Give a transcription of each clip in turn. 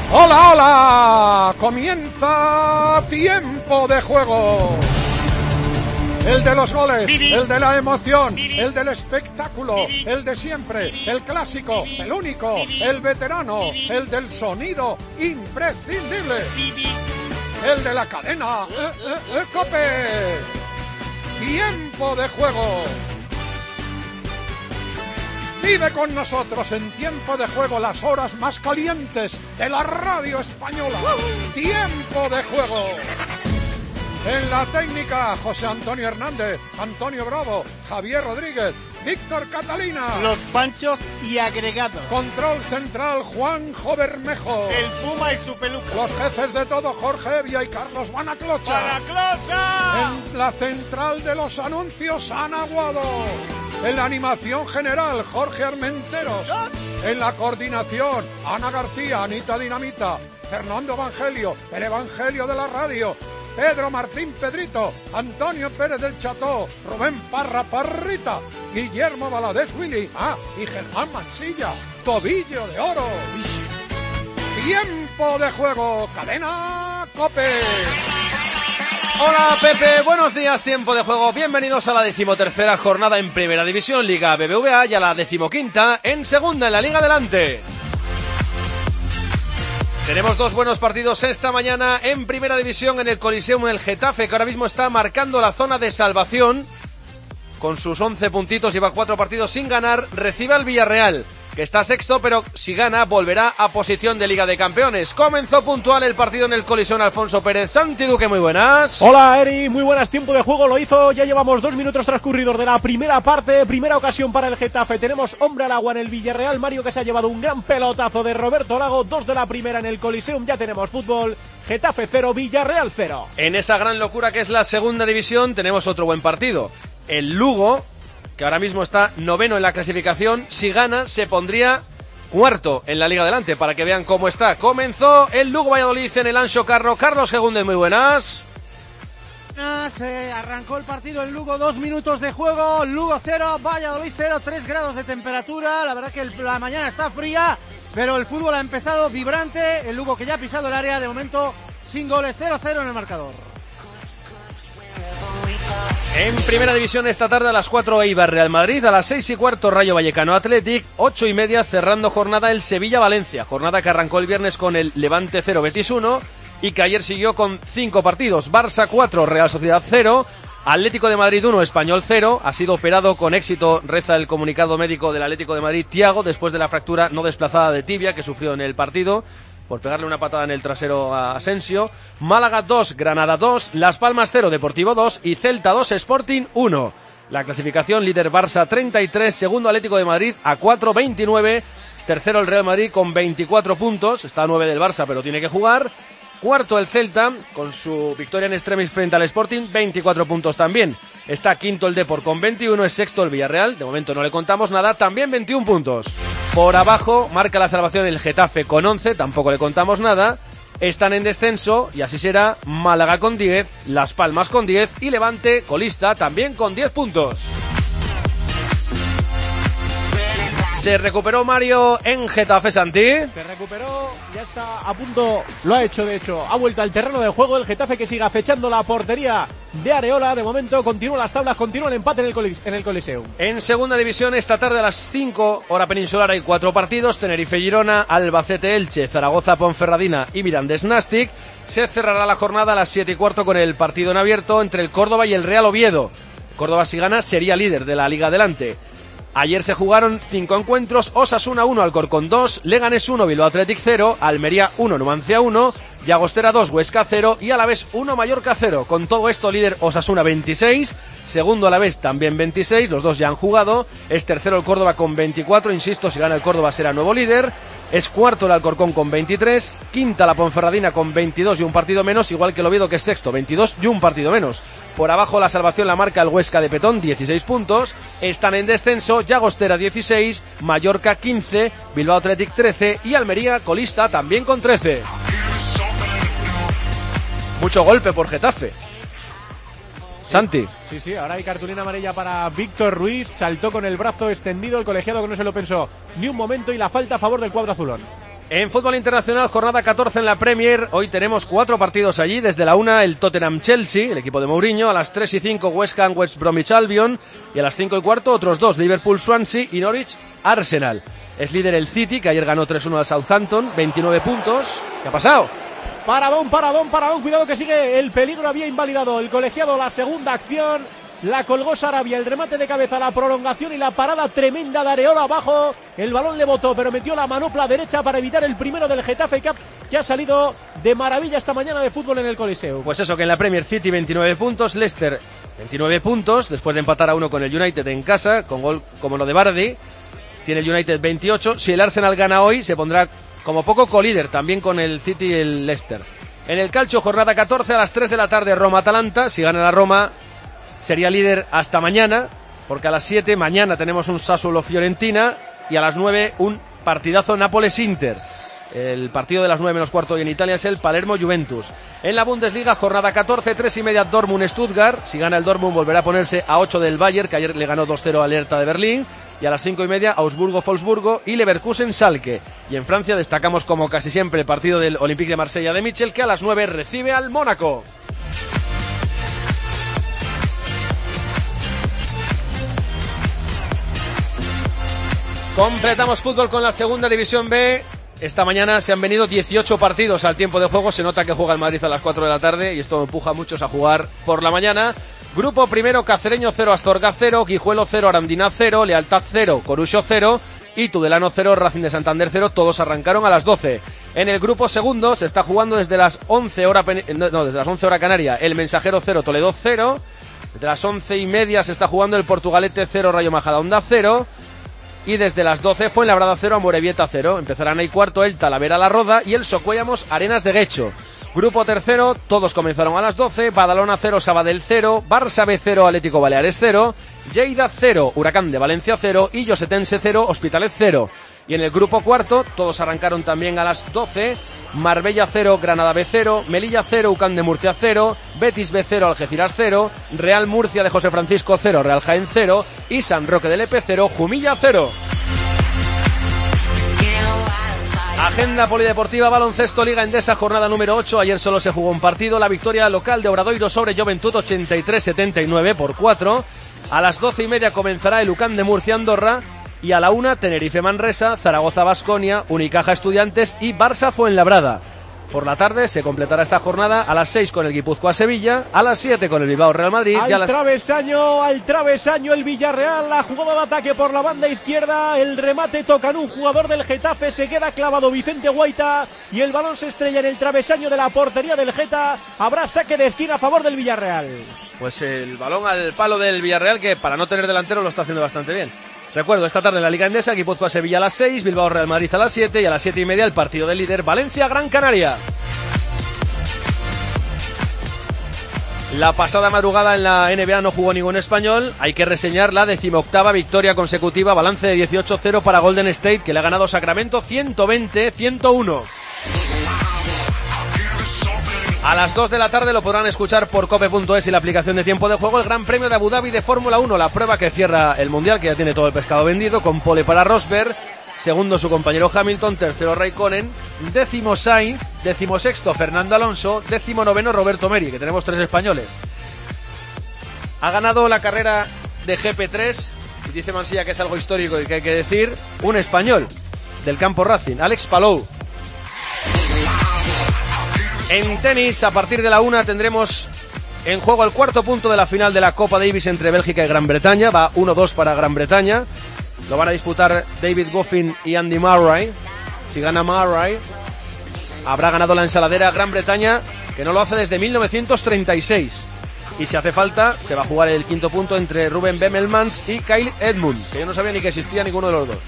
¡Hola, hola! Comienza Tiempo de Juego. El de los goles, el de la emoción, el del espectáculo, el de siempre, el clásico, el único, el veterano, el del sonido imprescindible, el de la cadena COPE. Tiempo de Juego. Vive con nosotros en Tiempo de Juego las horas más calientes de la radio española. Tiempo de Juego. En la técnica, José Antonio Hernández, Antonio Bravo, Javier Rodríguez, Víctor Catalina. Los Panchos y agregados. Control central, Juanjo Bermejo. El Puma y su peluca. Los jefes de todo, Jorge Evia y Carlos Banaclocha. ¡Banaclocha! En la central de los anuncios, Ana Guado. En la animación general, Jorge Armenteros. En la coordinación, Ana García, Anita Dinamita, Fernando Evangelio, el Evangelio de la radio, Pedro Martín Pedrito, Antonio Pérez del Cható, Rubén Parra Parrita, Guillermo Valadez Willy, y Germán Mansilla, Tobillo de Oro. Tiempo de Juego, cadena COPE. Hola Pepe, buenos días, Tiempo de Juego, bienvenidos a la 13ª jornada en Primera División, Liga BBVA, y a la 15ª en Segunda, en la Liga Adelante. Tenemos dos buenos partidos esta mañana en Primera División en el Coliseum, el Getafe, que ahora mismo está marcando la zona de salvación, con sus 11 puntitos, lleva 4 partidos sin ganar, recibe al Villarreal, que está sexto, pero si gana volverá a posición de Liga de Campeones. Comenzó puntual el partido en el Coliseum Alfonso Pérez. Santi Duque, muy buenas. Hola Eri, muy buenas. Tiempo de juego lo hizo, ya llevamos 2 minutos transcurridos de la primera parte, primera ocasión para el Getafe. Tenemos hombre al agua en el Villarreal, Mario, que se ha llevado un gran pelotazo de Roberto Lago, 2 de la primera en el Coliseum, ya tenemos fútbol. Getafe 0, Villarreal 0. En esa gran locura que es la Segunda División tenemos otro buen partido. El Lugo, que ahora mismo está noveno en la clasificación, si gana se pondría cuarto en la Liga Adelante, para que vean cómo está. Comenzó el Lugo Valladolid en el Anxo Carro. Carlos Gegúndez, muy buenas. Se arrancó el partido en Lugo, 2 minutos de juego, Lugo 0, Valladolid 0, 3 grados de temperatura. La verdad que la mañana está fría, pero el fútbol ha empezado vibrante. El Lugo, que ya ha pisado el área, de momento sin goles, 0-0 en el marcador. En Primera División esta tarde a las 4 Eibar Real Madrid, a las 6:15 Rayo Vallecano Athletic, 8:30 cerrando jornada el Sevilla Valencia, jornada que arrancó el viernes con el Levante 0 Betis 1 y que ayer siguió con 5 partidos, Barça 4 Real Sociedad 0, Atlético de Madrid 1 Español 0, ha sido operado con éxito, reza el comunicado médico del Atlético de Madrid Thiago, después de la fractura no desplazada de tibia que sufrió en el partido por pegarle una patada en el trasero a Asensio. Málaga 2, Granada 2, Las Palmas 0, Deportivo 2 y Celta 2, Sporting 1. La clasificación: líder Barça 33, segundo Atlético de Madrid a 4, 29, tercero el Real Madrid con 24 puntos, está a 9 del Barça pero tiene que jugar. Cuarto el Celta con su victoria en extremis frente al Sporting, 24 puntos también. Está quinto el Depor con 21, es sexto el Villarreal, de momento no le contamos nada, también 21 puntos. Por abajo marca la salvación el Getafe con 11, tampoco le contamos nada. Están en descenso y así será Málaga con 10, Las Palmas con 10 y Levante, colista, también con 10 puntos. Se recuperó Mario en Getafe, Santi. Se recuperó, ya está a punto, lo ha hecho de hecho, ha vuelto al terreno de juego el Getafe, que sigue acechando la portería de Areola. De momento continúan las tablas, continúa el empate en el Coliseum. En Segunda División esta tarde a las 5 hora peninsular hay 4 partidos, Tenerife-Girona, Albacete-Elche, Zaragoza-Ponferradina y Mirandés-Nàstic. Se cerrará la jornada a las 7:15 con el partido en abierto entre el Córdoba y el Real Oviedo. Córdoba, si gana, sería líder de la Liga Adelante. Ayer se jugaron 5 encuentros: Osasuna 1, Alcorcón 2, Leganés 1, Bilbao Athletic 0, Almería 1, Numancia 1, Llagostera 2, Huesca 0 y Alavés 1, Mallorca 0. Con todo esto, líder Osasuna 26, segundo Alavés también 26, los dos ya han jugado. Es tercero el Córdoba con 24, insisto, si gana el Córdoba será nuevo líder. Es cuarto el Alcorcón con 23, quinta la Ponferradina con 22 y un partido menos, igual que el Oviedo, que es sexto, 22 y un partido menos. Por abajo la salvación la marca el Huesca de Petón, 16 puntos. Están en descenso Llagostera 16, Mallorca 15, Bilbao Athletic 13 y Almería, colista, también con 13. Mucho golpe por Getafe. Santi. Sí, ahora hay cartulina amarilla para Víctor Ruiz. Saltó con el brazo extendido el colegiado, que no se lo pensó ni un momento, y la falta a favor del cuadro azulón. En fútbol internacional, jornada 14 en la Premier. Hoy tenemos 4 partidos allí. Desde la 1, el Tottenham-Chelsea, el equipo de Mourinho. A las 3 y 5, West Ham, West Bromwich Albion. Y a las 5 y cuarto, otros 2, Liverpool-Swansea y Norwich-Arsenal. Es líder el City, que ayer ganó 3-1 al Southampton, 29 puntos. ¿Qué ha pasado? Paradón. Cuidado que sigue el peligro. Había invalidado el colegiado la segunda acción. La colgó Sarabia, el remate de cabeza, la prolongación y la parada tremenda de Areola abajo. El balón le botó, pero metió la manopla derecha para evitar el primero del Getafe, que ha salido de maravilla esta mañana de fútbol en el Coliseo. Pues eso, que en la Premier, City 29 puntos, Leicester 29 puntos, después de empatar a 1 con el United en casa, con gol como lo de Vardy. Tiene el United 28. Si el Arsenal gana hoy, se pondrá como poco colíder, también con el City y el Leicester. En el calcio, jornada 14 a las 3 de la tarde, Roma-Atalanta. Si gana la Roma, sería líder hasta mañana, porque a las 7 mañana tenemos un Sassuolo-Fiorentina y a las 9 un partidazo Nápoles-Inter. El partido de las 9 menos cuarto hoy en Italia es el Palermo-Juventus. En la Bundesliga, jornada 14, 3:30 Dortmund-Stuttgart. Si gana el Dortmund, volverá a ponerse a 8 del Bayern, que ayer le ganó 2-0 al Hertha de Berlín. Y a las 5:30 Augsburgo-Wolfsburgo y Leverkusen-Schalke. Y en Francia destacamos como casi siempre el partido del Olympique de Marsella de Michel, que a las 9 recibe al Mónaco. Completamos fútbol con la segunda división B. Esta mañana se han venido 18 partidos al tiempo de juego. Se nota que juega el Madrid a las 4 de la tarde y esto empuja a muchos a jugar por la mañana. Grupo primero, Cacereño 0, Astorga 0, Guijuelo 0, Arandina 0, Lealtad 0, Corucho 0 y Tudelano 0, Racing de Santander 0. Todos arrancaron a las 12. En el grupo segundo se está jugando desde las 11 hora canaria, el Mensajero 0, Toledo 0. Desde las 11:30 se está jugando el Portugalete 0, Rayo Majadahonda 0. Y desde las 12 Fuenlabrada 0, Amorebieta 0. Empezarán ahí cuarto el Talavera La Roda y el Socuellamos Arenas de Guecho. Grupo tercero, todos comenzaron a las 12, Badalona 0, Sabadell 0, Barça B 0, Atlético Baleares 0, Lleida 0, Huracán de Valencia 0 y Llosetense 0, Hospitalet 0. Y en el grupo cuarto, todos arrancaron también a las 12, Marbella 0, Granada B 0, Melilla 0, UCAM de Murcia 0, Betis B 0, Algeciras 0, Real Murcia de José Francisco 0, Real Jaén 0 y San Roque del Lepe 0, Jumilla 0. Agenda polideportiva, baloncesto, Liga Endesa, jornada número 8. Ayer solo se jugó un partido, la victoria local de Obradoiro sobre Juventud 83-79 por 4. A las 12:30 comenzará el UCAM de Murcia Andorra y a la 1 Tenerife Manresa, Zaragoza Baskonia, Unicaja Estudiantes y Barça Fuenlabrada. Por la tarde se completará esta jornada a las 6 con el Guipúzcoa Sevilla, a las 7 con el Bilbao Real Madrid. Al travesaño el Villarreal, la jugada de ataque por la banda izquierda, el remate toca en un jugador del Getafe, se queda clavado Vicente Guaita y el balón se estrella en el travesaño de la portería del Geta. Habrá saque de esquina a favor del Villarreal. Pues el balón al palo del Villarreal, que para no tener delantero lo está haciendo bastante bien. Recuerdo, esta tarde en la Liga Endesa, Guipúzcoa Sevilla a las 6, Bilbao Real Madrid a las 7 y a las 7:30 el partido del líder Valencia Gran Canaria. La pasada madrugada en la NBA no jugó ningún español. Hay que reseñar la 18ª victoria consecutiva, balance de 18-0 para Golden State, que le ha ganado Sacramento 120-101. A las 2 de la tarde lo podrán escuchar por cope.es y la aplicación de tiempo de juego, el Gran Premio de Abu Dhabi de Fórmula 1, la prueba que cierra el Mundial, que ya tiene todo el pescado vendido, con pole para Rosberg, segundo su compañero Hamilton, tercero Raikkonen, décimo Sainz, decimosexto Fernando Alonso, 19º Roberto Meri, que tenemos 3 españoles. Ha ganado la carrera de GP3, y dice Mansilla que es algo histórico y que hay que decir, un español del campo Racing, Alex Palou. En tenis, a partir de la 1 tendremos en juego el cuarto punto de la final de la Copa Davis entre Bélgica y Gran Bretaña. Va 1-2 para Gran Bretaña. Lo van a disputar David Goffin y Andy Murray. Si gana Murray, habrá ganado la ensaladera Gran Bretaña, que no lo hace desde 1936. Y si hace falta, se va a jugar el quinto punto entre Ruben Bemelmans y Kyle Edmund, que yo no sabía ni que existía ninguno de los dos.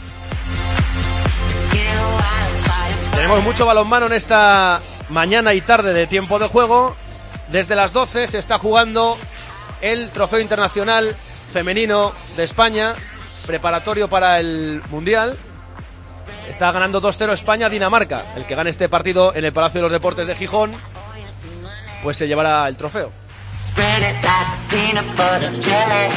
Tenemos mucho balonmano en esta mañana y tarde de tiempo de juego. Desde las 12 se está jugando el Trofeo Internacional Femenino de España, preparatorio para el Mundial. Está ganando 2-0 España a Dinamarca. El que gane este partido en el Palacio de los Deportes de Gijón, pues se llevará el trofeo.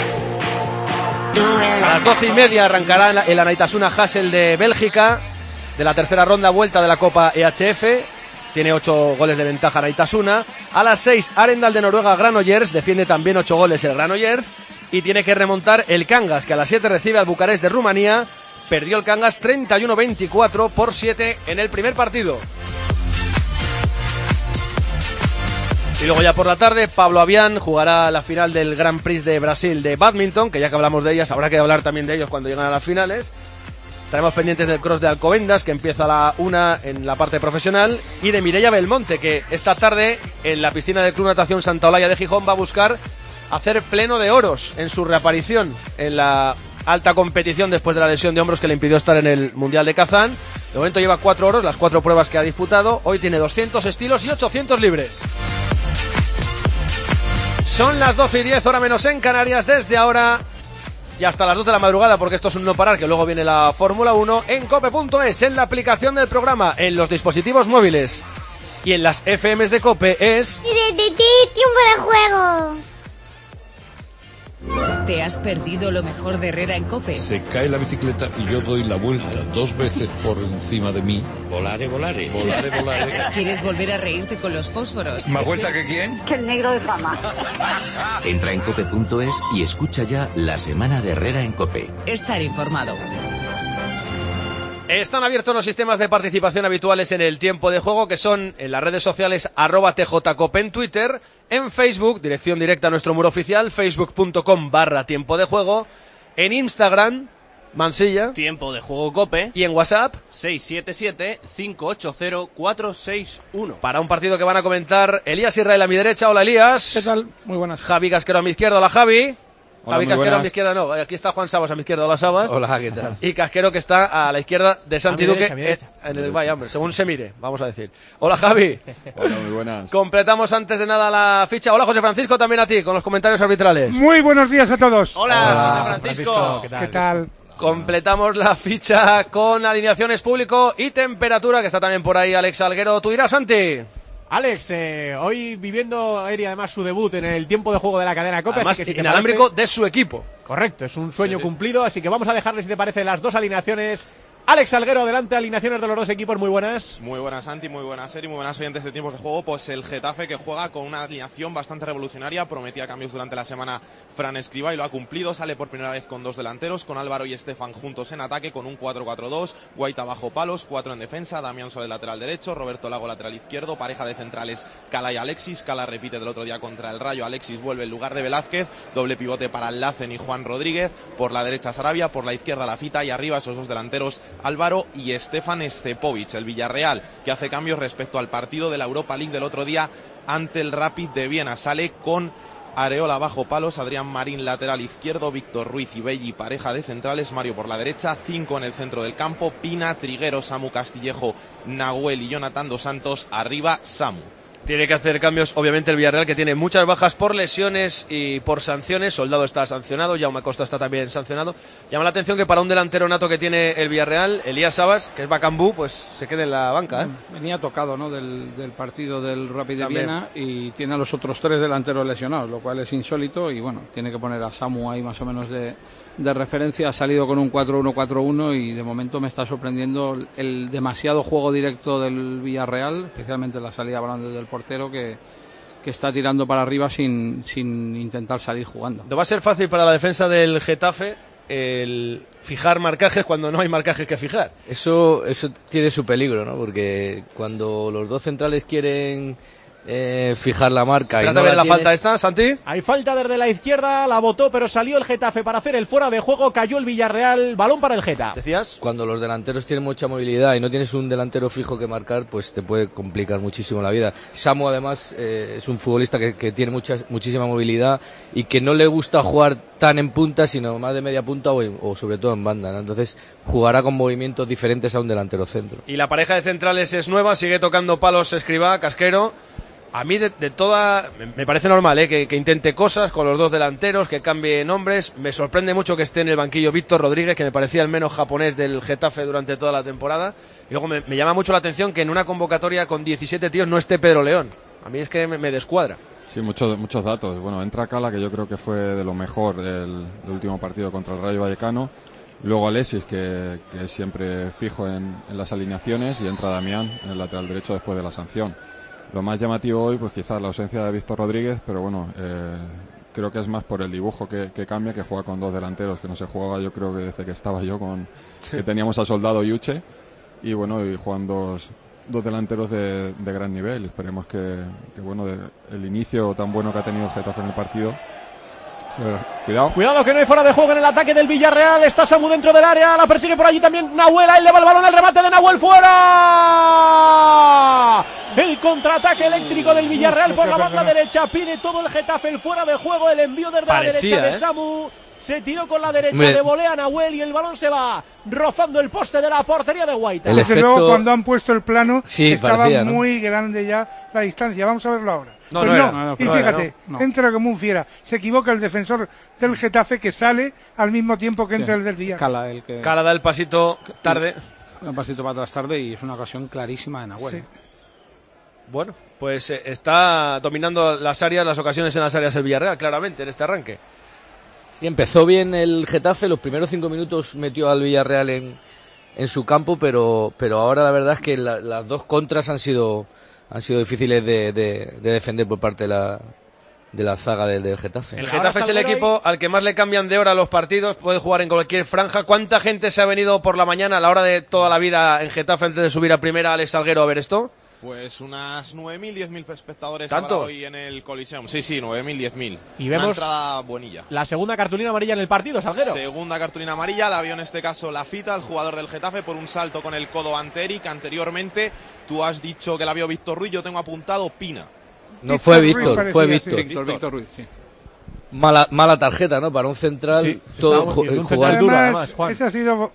A las 12:30 arrancará el Anaitasuna Hassel de Bélgica. de la tercera ronda, vuelta de la Copa EHF. Tiene 8 goles de ventaja Naitasuna. A las 6, Arendal de Noruega, Granollers. Defiende también 8 goles el Granollers. Y tiene que remontar el Cangas, que a las 7 recibe al Bucarest de Rumanía. Perdió el Cangas 31-24 por 7 en el primer partido. Y luego ya por la tarde, Pablo Avián jugará la final del Grand Prix de Brasil de badminton, que ya que hablamos de ellas, habrá que hablar también de ellos cuando lleguen a las finales. Estaremos pendientes del cross de Alcobendas, que empieza a la 1 en la parte profesional, y de Mireia Belmonte, que esta tarde en la piscina del Club Natación Santa Olaya de Gijón va a buscar hacer pleno de oros en su reaparición en la alta competición después de la lesión de hombros que le impidió estar en el Mundial de Kazán. De momento lleva 4 oros, las 4 pruebas que ha disputado. Hoy tiene 200 estilos y 800 libres. Son las 12:10, hora menos en Canarias, desde ahora y hasta las 2 de la madrugada, porque esto es un no parar, que luego viene la Fórmula 1, en cope.es, en la aplicación del programa, en los dispositivos móviles y en las FMs de Cope es... ¡Tiempo de juego! ¿Te has perdido lo mejor de Herrera en COPE? Se cae la bicicleta y yo doy la vuelta 2 veces por encima de mí. Volare, volare. Volare, volare. ¿Quieres volver a reírte con los fósforos? ¿Más vuelta que quién? Que el negro de fama. Entra en cope.es y escucha ya la semana de Herrera en COPE. Estar informado. Están abiertos los sistemas de participación habituales en el tiempo de juego, que son en las redes sociales @tjcope en Twitter, en Facebook, dirección directa a nuestro muro oficial, facebook.com/tiempo de juego, en Instagram, Mansilla, Tiempo de Juego Cope, y en WhatsApp, 677-580-461. para un partido que van a comentar Elías Israel a mi derecha. Hola, Elías. ¿Qué tal? Muy buenas. Javi Casquero a mi izquierda. Hola, Javi. Hola, Javi muy Casquero buenas. a mi izquierda, no. Aquí está Juan Sabas a mi izquierda. Hola, Sabas. Hola, ¿qué tal? Y Casquero, que está a la izquierda de Santi A mi Duque. derecha, a mi derecha. En el, vaya, hombre, según se mire, vamos a decir. Hola, Javi. Hola, muy buenas. Completamos antes de nada la ficha. Hola, José Francisco, también a ti, con los comentarios arbitrales. Muy buenos días a todos. Hola, José Francisco. ¿Qué tal? Completamos la ficha con alineaciones, público y temperatura, que está también por ahí Alex Alguero. ¿Tú dirás, Santi? Alex, hoy viviendo Eri además su debut en el tiempo de juego de la cadena COPE. Además, así que si te inalámbrico parece... de su equipo. Correcto, es un sueño cumplido, así que vamos a dejarle, si te parece, las 2 alineaciones. Alex Alguero, adelante, alineaciones de los 2 equipos, muy buenas. Muy buenas, Santi, muy buenas, Eri, muy buenas oyentes de Tiempos de Juego. Pues el Getafe, que juega con una alineación bastante revolucionaria, prometía cambios durante la semana Fran Escribá y lo ha cumplido. Sale por primera vez con 2 delanteros, con Álvaro y Estefan juntos en ataque, con un 4-4-2, Guaita bajo palos, 4 en defensa, Damián Soler lateral derecho, Roberto Lago lateral izquierdo, pareja de centrales Cala y Alexis. Cala repite del otro día contra el Rayo, Alexis vuelve en lugar de Velázquez, doble pivote para Lacen y Juan Rodríguez, por la derecha Sarabia, por la izquierda Lafita y arriba esos 2 delanteros Álvaro y Stefan Stepovic. El Villarreal, que hace cambios respecto al partido de la Europa League del otro día ante el Rapid de Viena. Sale con Areola bajo palos, Adrián Marín lateral izquierdo, Víctor Ruiz y Belli pareja de centrales, Mario por la derecha, 5 en el centro del campo, Pina, Triguero, Samu Castillejo, Nahuel y Jonathan Dos Santos, arriba Samu. Tiene que hacer cambios, obviamente, el Villarreal, que tiene muchas bajas por lesiones y por sanciones. Soldado está sancionado, Jaume Costa está también sancionado. Llama la atención que para un delantero nato que tiene el Villarreal, Elías Sabas, que es Bacambú, pues se quede en la banca, ¿eh? Venía tocado, ¿no?, del partido del Rapid de También. Viena, y tiene a los otros 3 delanteros lesionados, lo cual es insólito, y bueno, tiene que poner a Samu ahí más o menos de referencia. Ha salido con un 4-1-4-1 y de momento me está sorprendiendo el demasiado juego directo del Villarreal, especialmente la salida hablando del portero, que está tirando para arriba sin intentar salir jugando. No va a ser fácil para la defensa del Getafe el fijar marcajes cuando no hay marcajes que fijar. Eso tiene su peligro, ¿no? Porque cuando los 2 centrales quieren fijar la marca y no ver la tienes... falta esta, Santi. Hay falta desde la izquierda, la botó, pero salió el Getafe para hacer el fuera de juego, cayó el Villarreal, balón para el Geta. ¿Decías? Cuando los delanteros tienen mucha movilidad y no tienes un delantero fijo que marcar, pues te puede complicar muchísimo la vida. Samu, además, es un futbolista que tiene muchísima movilidad y que no le gusta jugar tan en punta, sino más de media punta o sobre todo en banda, ¿no? Entonces jugará con movimientos diferentes a un delantero centro. Y la pareja de centrales es nueva, sigue tocando palos Escribá, Casquero. A mí de toda me parece normal, que intente cosas con los 2 delanteros, que cambie nombres. Me sorprende mucho que esté en el banquillo Víctor Rodríguez, que me parecía el menos japonés del Getafe durante toda la temporada. Y luego me llama mucho la atención que en una convocatoria con 17 tíos no esté Pedro León. A mí es que me descuadra. Sí, muchos datos. Bueno, entra Cala, que yo creo que fue de lo mejor del último partido contra el Rayo Vallecano. Luego Alexis, que es siempre fijo en las alineaciones, y entra Damián en el lateral derecho después de la sanción. Lo más llamativo hoy, pues quizás la ausencia de Víctor Rodríguez, pero bueno, creo que es más por el dibujo que cambia, que juega con 2 delanteros, que no se jugaba yo creo que desde que estaba yo que teníamos a Soldado y Uche, y bueno, y juegan dos delanteros de gran nivel. Esperemos que bueno, el inicio tan bueno que ha tenido el Getafe en el partido. Cuidado que no hay fuera de juego en el ataque del Villarreal. Está Samu dentro del área, la persigue por allí también Nahuel, ahí le va el balón, el remate de Nahuel fuera. El contraataque eléctrico del Villarreal por la banda derecha, pide todo el Getafe, el fuera de juego, el envío desde la derecha de Samu. Se tiró con la derecha de volea Nahuel y el balón se va rozando el poste de la portería de Guaita. Desde luego, cuando han puesto el plano, estaba parecía, ¿no? muy grande ya la distancia. Vamos a verlo ahora. No, y fíjate, entra como un fiera. Se equivoca el defensor del Getafe, que sale al mismo tiempo que entra el del Villarreal. Cala da el pasito tarde. Un pasito para atrás tarde y es una ocasión clarísima de Nahuel. Sí. Bueno, pues está dominando las ocasiones en las áreas el Villarreal, claramente, en este arranque. Sí, empezó bien el Getafe, los primeros 5 minutos metió al Villarreal en su campo, pero ahora la verdad es que las 2 contras han sido difíciles de defender por parte de la zaga del Getafe. El Getafe es el equipo al que más le cambian de hora los partidos, puede jugar en cualquier franja. ¿Cuánta gente se ha venido por la mañana a la hora de toda la vida en Getafe antes de subir a primera, Alex Salguero, a ver esto? Pues unas 9.000, 10.000 espectadores hoy en el Coliseum. Sí, 9.000, 10.000. Y vemos una entrada buenilla. La segunda cartulina amarilla en el partido, Salguero. Segunda cartulina amarilla, la vio en este caso Lafita, el jugador del Getafe, por un salto con el codo ante Eric. Anteriormente, tú has dicho que la vio Víctor Ruiz, yo tengo apuntado Pina. No, fue Víctor, fue Víctor. Víctor Ruiz, sí. Mala tarjeta, ¿no? Para un central, sí, todo jugar duro, además, Juan. Ese ha sido...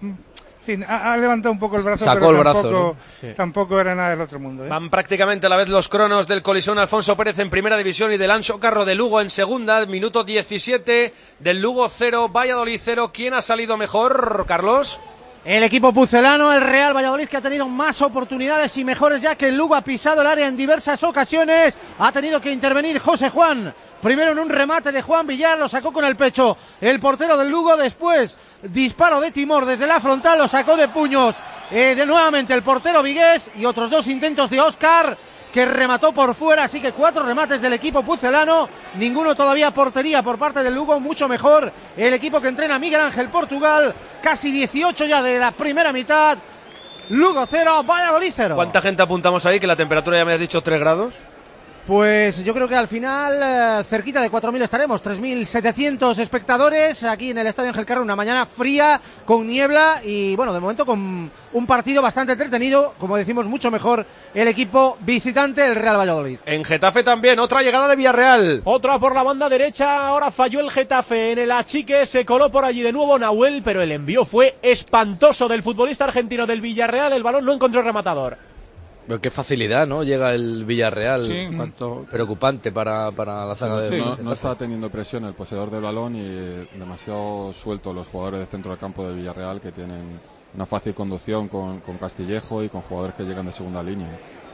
ha levantado un poco el brazo, sacó pero el brazo, tampoco era nada del otro mundo. Van prácticamente a la vez los cronos del Colisón. Alfonso Pérez en primera división y del Ancho Carro de Lugo en segunda. Minuto 17 del Lugo 0, Valladolid 0. ¿Quién ha salido mejor, Carlos? El equipo pucelano, el Real Valladolid, que ha tenido más oportunidades y mejores, ya que el Lugo ha pisado el área en diversas ocasiones. Ha tenido que intervenir José Juan. Primero en un remate de Juan Villar, lo sacó con el pecho el portero del Lugo. Después, disparo de Timor desde la frontal, lo sacó de puños de nuevamente el portero Vigués. Y otros 2 intentos de Óscar, que remató por fuera. Así que 4 remates del equipo pucelano, ninguno todavía a portería por parte del Lugo. Mucho mejor el equipo que entrena Miguel Ángel Portugal. Casi 18 ya de la primera mitad. Lugo 0, Valladolid 0. ¿Cuánta gente apuntamos ahí? Que la temperatura ya me has dicho 3 grados. Pues yo creo que al final cerquita de 4.000 estaremos, 3.700 espectadores aquí en el Estadio Ángel Carro, una mañana fría, con niebla y bueno, de momento con un partido bastante entretenido, como decimos, mucho mejor el equipo visitante, el Real Valladolid. En Getafe también, otra llegada de Villarreal. Otra por la banda derecha, ahora falló el Getafe en el achique, se coló por allí de nuevo Nahuel, pero el envío fue espantoso del futbolista argentino del Villarreal, el balón no encontró el rematador. Pero qué facilidad, ¿no? Llega el Villarreal. Sí, en cuanto... Preocupante para la zaga de... No está teniendo presión el poseedor del balón y demasiado suelto los jugadores de centro del campo del Villarreal, que tienen una fácil conducción con Castillejo y con jugadores que llegan de segunda línea.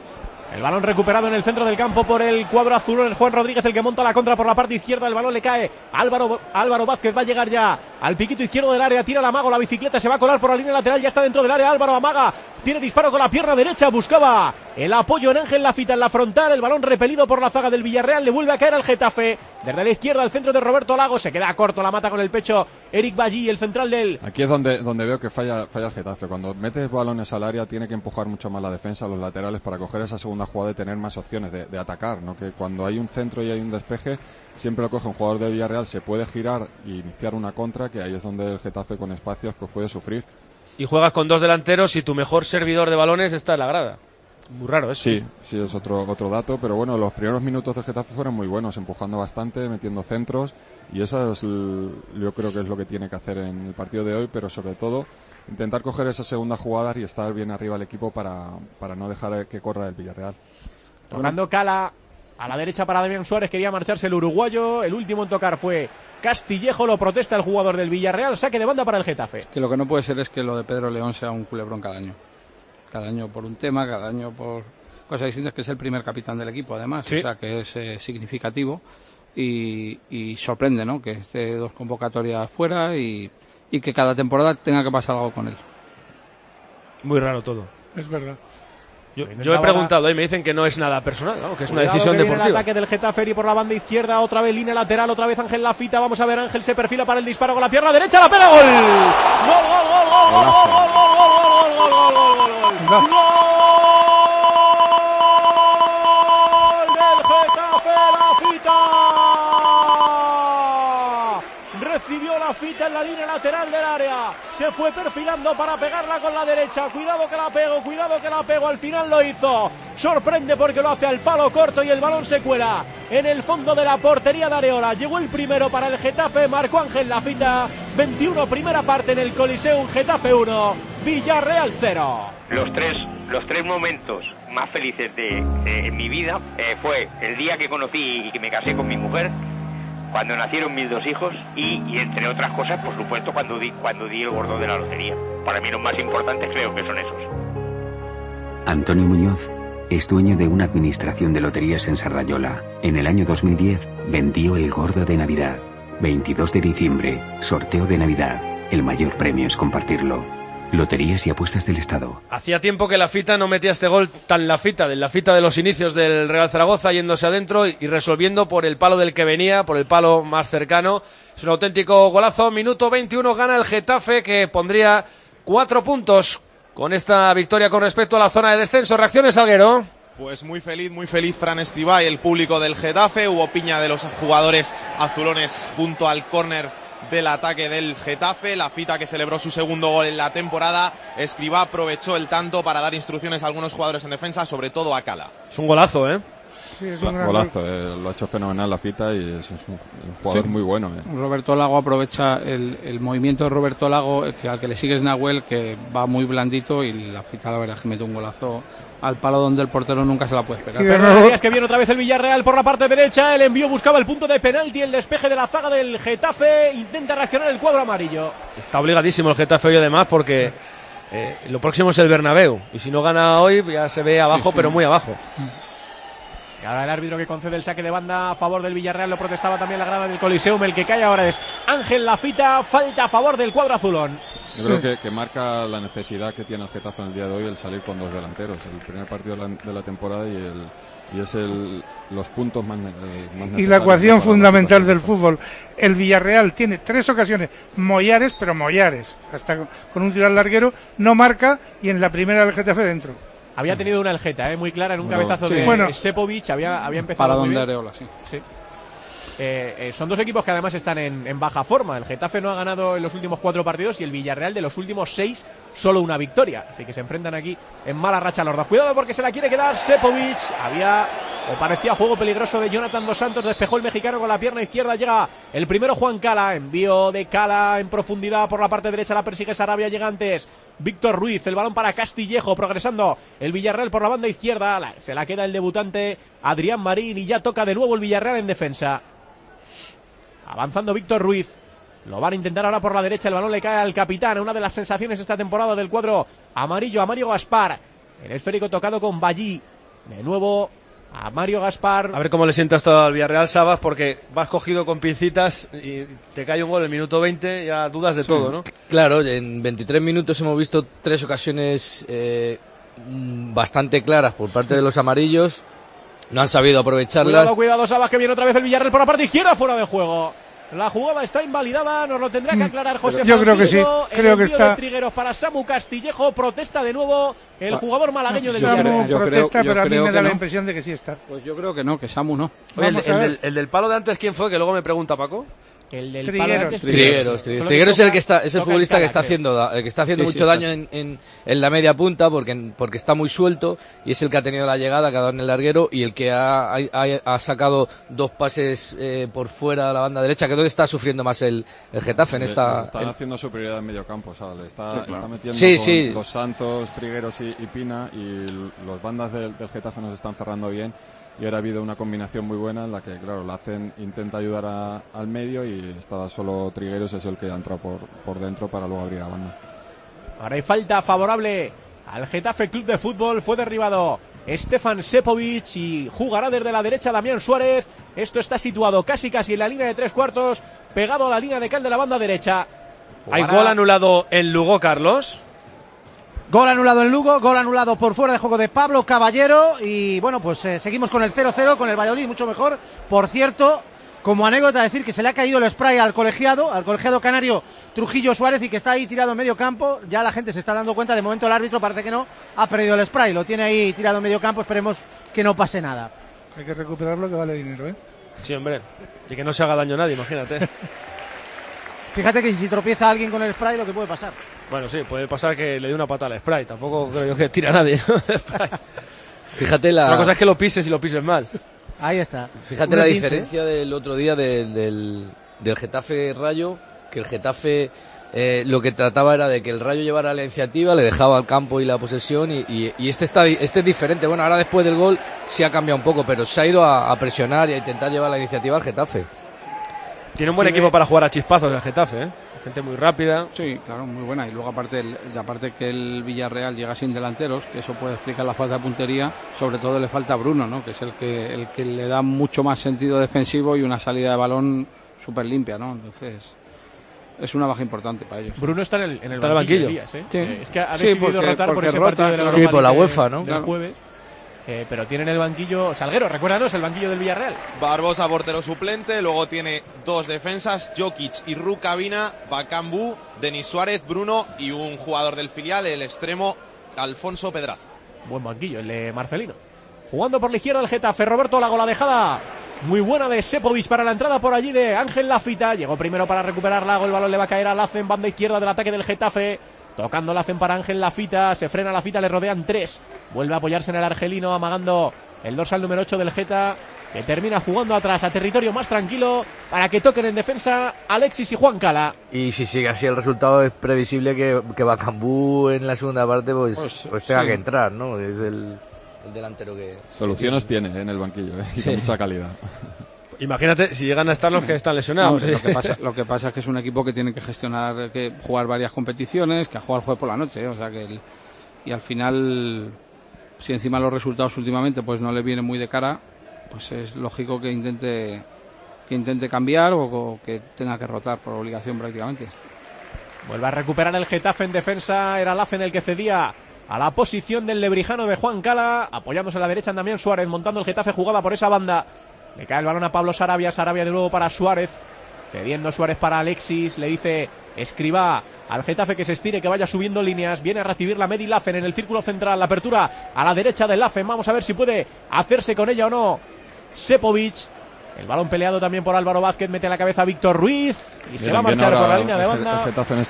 El balón recuperado en el centro del campo por el cuadro azul, el Juan Rodríguez, el que monta la contra por la parte izquierda. El balón le cae Álvaro Vázquez, va a llegar ya al piquito izquierdo del área, tira el amago, la bicicleta se va a colar por la línea lateral, ya está dentro del área. Álvaro amaga, tiene disparo con la pierna derecha, buscaba el apoyo en Ángel Lafita en la frontal. El balón repelido por la zaga del Villarreal, le vuelve a caer al Getafe. Desde la izquierda al centro de Roberto Lago, se queda corto, la mata con el pecho Eric Ballí, el central del... Aquí es donde veo que falla el Getafe. Cuando metes balones al área tiene que empujar mucho más la defensa, los laterales, para coger esa segunda jugada y tener más opciones de atacar, ¿no? Que cuando hay un centro y hay un despeje, siempre lo coge un jugador de Villarreal, se puede girar e iniciar una contra, que ahí es donde el Getafe con espacios pues puede sufrir. Y juegas con 2 delanteros y tu mejor servidor de balones está en la grada. Muy raro eso. Sí, es otro dato, pero bueno, los primeros minutos del Getafe fueron muy buenos, empujando bastante, metiendo centros, y eso es yo creo que es lo que tiene que hacer en el partido de hoy, pero sobre todo intentar coger esas segundas jugadas y estar bien arriba el equipo para no dejar que corra el Villarreal. Tocando Cala a la derecha para Damián Suárez, quería marcharse el uruguayo, el último en tocar fue Castillejo, lo protesta el jugador del Villarreal, saque de banda para el Getafe. Que lo que no puede ser es que lo de Pedro León sea un culebrón cada año por un tema, cada año por cosas distintas, que es el primer capitán del equipo además, sí. O sea que es significativo y sorprende, ¿no? Que esté 2 convocatorias fuera y y que cada temporada tenga que pasar algo con él. Muy raro todo. Es verdad. Yo he preguntado y me dicen que no es nada personal, ¿no? Que es una decisión deportiva. El ataque del Getafe y por la banda izquierda, otra vez línea lateral, otra vez Ángel Lafita. Vamos a ver, Ángel se perfila para el disparo con la pierna derecha, la pega, gol. Gol, gol, gol, gol, gol, gol, gol, gol, gol, gol, gol, gol, gol del Getafe, Lafita. Recibió Lafita en la línea lateral del área, se fue perfilando para pegarla con la derecha, cuidado que la pego, al final lo hizo, sorprende porque lo hace al palo corto y el balón se cuela en el fondo de la portería de Areola. Llegó el primero para el Getafe, marcó Ángel Lafita, 21 primera parte en el Coliseum, Getafe 1, Villarreal 0. Los tres momentos más felices de mi vida fue el día que conocí y que me casé con mi mujer, cuando nacieron mis 2 hijos y entre otras cosas, por supuesto, cuando di el gordo de la lotería. Para mí los más importantes creo que son esos. Antonio Muñoz es dueño de una administración de loterías en Sardañola. En el año 2010 vendió el gordo de Navidad. 22 de diciembre, sorteo de Navidad. El mayor premio es compartirlo. Loterías y apuestas del Estado. Hacía tiempo que Lafita no metía este gol tan Lafita de los inicios del Real Zaragoza, yéndose adentro y resolviendo por el palo del que venía, por el palo más cercano. Es un auténtico golazo. Minuto 21, gana el Getafe, que pondría 4 puntos con esta victoria con respecto a la zona de descenso. ¿Reacciones, Alguero? Pues muy feliz Fran Escribá y el público del Getafe. Hubo piña de los jugadores azulones junto al córner del ataque del Getafe. Lafita, que celebró su segundo gol en la temporada. Escribá aprovechó el tanto para dar instrucciones a algunos jugadores en defensa, sobre todo a Cala. Es un golazo, ¿eh? Sí, es un gran golazo, lo ha hecho fenomenal Lafita y es un jugador muy bueno. Roberto Lago aprovecha el movimiento de Roberto Lago, al que le sigue es Nahuel, que va muy blandito, y Lafita la verdad es que mete un golazo al palo donde el portero nunca se la puede esperar. Pero es que viene otra vez el Villarreal por la parte derecha, el envío buscaba el punto de penalti, el despeje de la zaga del Getafe, intenta reaccionar el cuadro amarillo. Está obligadísimo el Getafe hoy además porque lo próximo es el Bernabéu y si no gana hoy ya se ve abajo, pero muy abajo. Y ahora el árbitro que concede el saque de banda a favor del Villarreal, lo protestaba también la grada del Coliseum. El que cae ahora es Ángel Lafita, falta a favor del cuadro azulón. Yo creo que marca la necesidad que tiene el Getafe en el día de hoy el salir con 2 delanteros. El primer partido de la temporada y es los puntos más necesarios. Y la ecuación fundamental del fútbol. El Villarreal tiene 3 ocasiones, Mollares, hasta con un tiro al larguero, no marca, y en la primera el Getafe dentro. Había tenido una Elgeta, muy clara, en un cabezazo de Sepovic, había empezado para muy donde bien. Areola, sí. Son 2 equipos que además están en baja forma. El Getafe no ha ganado en los últimos 4 partidos y el Villarreal de los últimos 6 solo una victoria, así que se enfrentan aquí en mala racha los dos. Cuidado porque se la quiere quedar Sepovic, parecía juego peligroso de Jonathan Dos Santos, despejó el mexicano con la pierna izquierda, llega el primero Juan Cala, envío de Cala en profundidad por la parte derecha, la persigue Sarabia, llega antes Víctor Ruiz, el balón para Castillejo, progresando el Villarreal por la banda izquierda, se la queda el debutante Adrián Marín y ya toca de nuevo el Villarreal en defensa. Avanzando Víctor Ruiz, lo van a intentar ahora por la derecha, el balón le cae al capitán, una de las sensaciones esta temporada del cuadro amarillo, a Mario Gaspar, el esférico tocado con Ballí, de nuevo a Mario Gaspar. A ver cómo le sienta esto al Villarreal, Sabas, porque vas cogido con pincitas y te cae un gol en el minuto 20, ya dudas de todo, ¿no? Claro, en 23 minutos hemos visto 3 ocasiones bastante claras por parte de los amarillos. No han sabido aprovecharlas. Cuidado, Sabas, que viene otra vez el Villarreal por la parte izquierda, fuera de juego. La jugada está invalidada, nos lo tendrá que aclarar José Francisco. Yo creo que sí, creo que está. De Trigueros para Samu Castillejo, protesta de nuevo el jugador malagueño del Villarreal. Samu protesta, pero a mí me da la impresión de que sí está. Pues yo creo que no, que Samu no. Oye, el del palo de antes, ¿quién fue? Que luego me pregunta Paco. El del Trigueros es el que está, es el futbolista que está haciendo mucho daño en la media punta porque está muy suelto y es el que ha tenido la llegada, que ha dado en el larguero y el que ha sacado 2 pases por fuera a la banda derecha, que es donde está sufriendo más el Getafe en esta. Está haciendo superioridad en medio campo, ¿sabes? Está metiendo con Dos Santos, Trigueros y Pina, y los bandas del Getafe nos están cerrando bien. Y ahora ha habido una combinación muy buena en la que, claro, intenta ayudar al medio y estaba solo Trigueros, es el que ha entrado por dentro para luego abrir a banda. Ahora hay falta favorable al Getafe Club de Fútbol, fue derribado Stefan Sepovic y jugará desde la derecha Damián Suárez. Esto está situado casi en la línea de 3 cuartos, pegado a la línea de cal de la banda derecha. Hay gol anulado en Lugo, Carlos. Gol anulado en Lugo, gol anulado por fuera de juego de Pablo Caballero. Y bueno, pues seguimos con el 0-0, con el Valladolid mucho mejor. Por cierto, como anécdota, decir que se le ha caído el spray al colegiado canario Trujillo Suárez, y que está ahí tirado en medio campo. Ya la gente se está dando cuenta. De momento el árbitro parece que no ha perdido el spray, lo tiene ahí tirado en medio campo. Esperemos que no pase nada. Hay que recuperarlo, que vale dinero, ¿eh? Sí, hombre. Y que no se haga daño a nadie, imagínate. Fíjate que si tropieza alguien con el spray, lo que puede pasar. Bueno, sí, puede pasar que le dé una patada al spray. Tampoco creo yo que tire a nadie. Fíjate la... Otra cosa es que lo pises y lo pises mal. Ahí está. Fíjate la diferencia del otro día del Getafe Rayo, que el Getafe lo que trataba era de que el Rayo llevara la iniciativa, le dejaba el campo y la posesión, y este es diferente. Bueno, ahora después del gol sí ha cambiado un poco, pero se ha ido a presionar y a intentar llevar la iniciativa al Getafe. Tiene un buen equipo para jugar a chispazos el Getafe, ¿eh? Gente muy rápida. Sí, claro, muy buena. Y luego aparte que el Villarreal llega sin delanteros, que eso puede explicar la falta de puntería. Sobre todo le falta a Bruno, ¿no? Que es el que le da mucho más sentido defensivo y una salida de balón súper limpia, ¿no? Entonces es una baja importante para ellos. Bruno está en el banquillo. Díaz, ¿eh? Sí. Es que ha decidido rotar por ese rota, partido de la Sí, por la UEFA, ¿no? del jueves. Pero tiene en el banquillo Salguero, recuérdanos el banquillo del Villarreal. Barbosa, portero suplente, luego tiene dos defensas, Jokic y Rukavina, Bakambu, Denis Suárez, Bruno y un jugador del filial, el extremo Alfonso Pedraza. Buen banquillo el de Marcelino. Jugando por la izquierda el Getafe, Roberto Lago, la dejada muy buena de Sepovic para la entrada por allí de Ángel Lafita. Llegó primero para recuperar Lago, el balón le va a caer a Lacen, banda izquierda del ataque del Getafe. Tocando Lacen para Ángel Lafita, se frena Lafita, le rodean tres. Vuelve a apoyarse en el argelino, amagando el dorsal número 8 del Geta, que termina jugando atrás a territorio más tranquilo para que toquen en defensa Alexis y Juan Cala. Y si sigue así el resultado, es previsible que Bakambu en la segunda parte pues tenga que entrar, ¿no? Es el delantero que... Soluciones tiene en el banquillo, y con mucha calidad. Imagínate si llegan a estar los que están lesionados. No, lo que pasa es que es un equipo que tiene que gestionar, que jugar varias competiciones, que ha jugado el jueves por la noche, o sea que y al final, si encima los resultados últimamente pues no le vienen muy de cara, pues es lógico que intente cambiar o que tenga que rotar por obligación prácticamente. Vuelve a recuperar el Getafe en defensa, era Lacen el que cedía a la posición del lebrijano de Juan Cala, apoyándose a la derecha Damián Suárez, montando el Getafe, jugada por esa banda. Le cae el balón a Pablo Sarabia, Sarabia de nuevo para Suárez, cediendo Suárez para Alexis, le dice Escribá al Getafe que se estire, que vaya subiendo líneas, viene a recibir la Medi Lacen en el círculo central, la apertura a la derecha de Lacen, vamos a ver si puede hacerse con ella o no Sepovic, el balón peleado también por Álvaro Vázquez, mete la cabeza a Víctor Ruiz y se va a marchar por la línea de banda. El Getafe en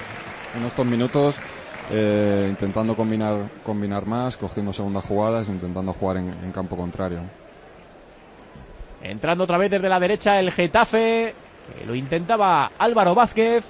estos minutos intentando combinar más, cogiendo segundas jugadas, intentando jugar en campo contrario. Entrando otra vez desde la derecha el Getafe, que lo intentaba Álvaro Vázquez,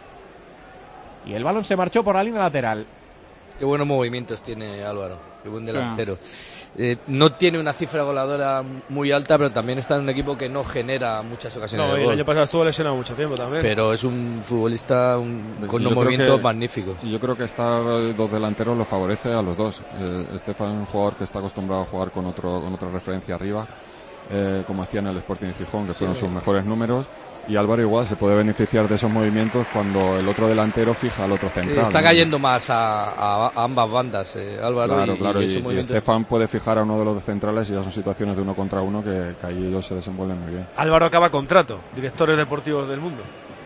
y el balón se marchó por la línea lateral. Qué buenos movimientos tiene Álvaro, qué buen delantero. No tiene una cifra goleadora muy alta, pero también está en un equipo que no genera muchas ocasiones de gol. El año pasado estuvo lesionado mucho tiempo también. Pero es un futbolista con unos movimientos magníficos. Yo creo que estar dos delanteros lo favorece a los dos. Estefan es un jugador que está acostumbrado a jugar con otra referencia arriba, como hacía en el Sporting de Gijón, que fueron sus mejores números, y Álvaro igual se puede beneficiar de esos movimientos cuando el otro delantero fija al otro central. Está cayendo más a ambas bandas, Álvaro. Claro, y Estefan puede fijar a uno de los centrales y ya son situaciones de 1 contra 1 que ahí ellos se desenvuelven muy bien. Álvaro acaba contrato, directores deportivos del mundo.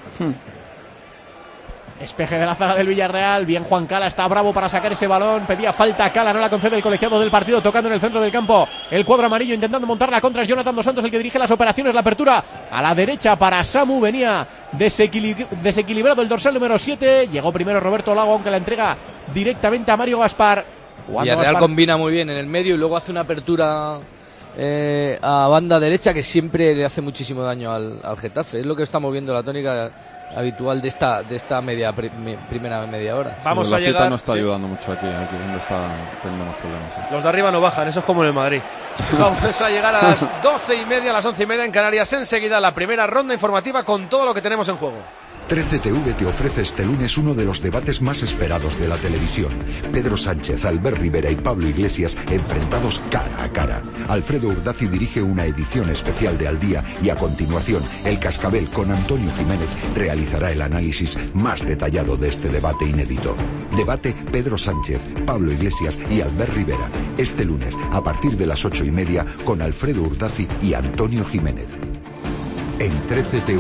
Espeje de la zaga del Villarreal, bien Juan Cala, está bravo para sacar ese balón, pedía falta Cala, no la concede el colegiado del partido, tocando en el centro del campo el cuadro amarillo, intentando montar la contra, es Jonathan Dos Santos el que dirige las operaciones, la apertura a la derecha para Samu, venía desequilibrado el dorsal número 7, llegó primero Roberto Lago, aunque la entrega directamente a Mario Gaspar. Villarreal combina muy bien en el medio y luego hace una apertura a banda derecha que siempre le hace muchísimo daño al Getafe, es lo que estamos viendo, la tónica habitual de esta primera media hora. Vamos a llegar. No está ayudando mucho aquí donde está teniendo más problemas. Los de arriba no bajan, eso es como en el Madrid. Vamos a llegar a las 12:30, a las 11:30 en Canarias. Enseguida la primera ronda informativa con todo lo que tenemos en juego. 13TV te ofrece este lunes uno de los debates más esperados de la televisión. Pedro Sánchez, Albert Rivera y Pablo Iglesias enfrentados cara a cara. Alfredo Urdazi dirige una edición especial de Al Día y a continuación El Cascabel con Antonio Jiménez realizará el análisis más detallado de este debate inédito. Debate Pedro Sánchez, Pablo Iglesias y Albert Rivera. Este lunes a partir de las 8:30 con Alfredo Urdazi y Antonio Jiménez. En 13TV.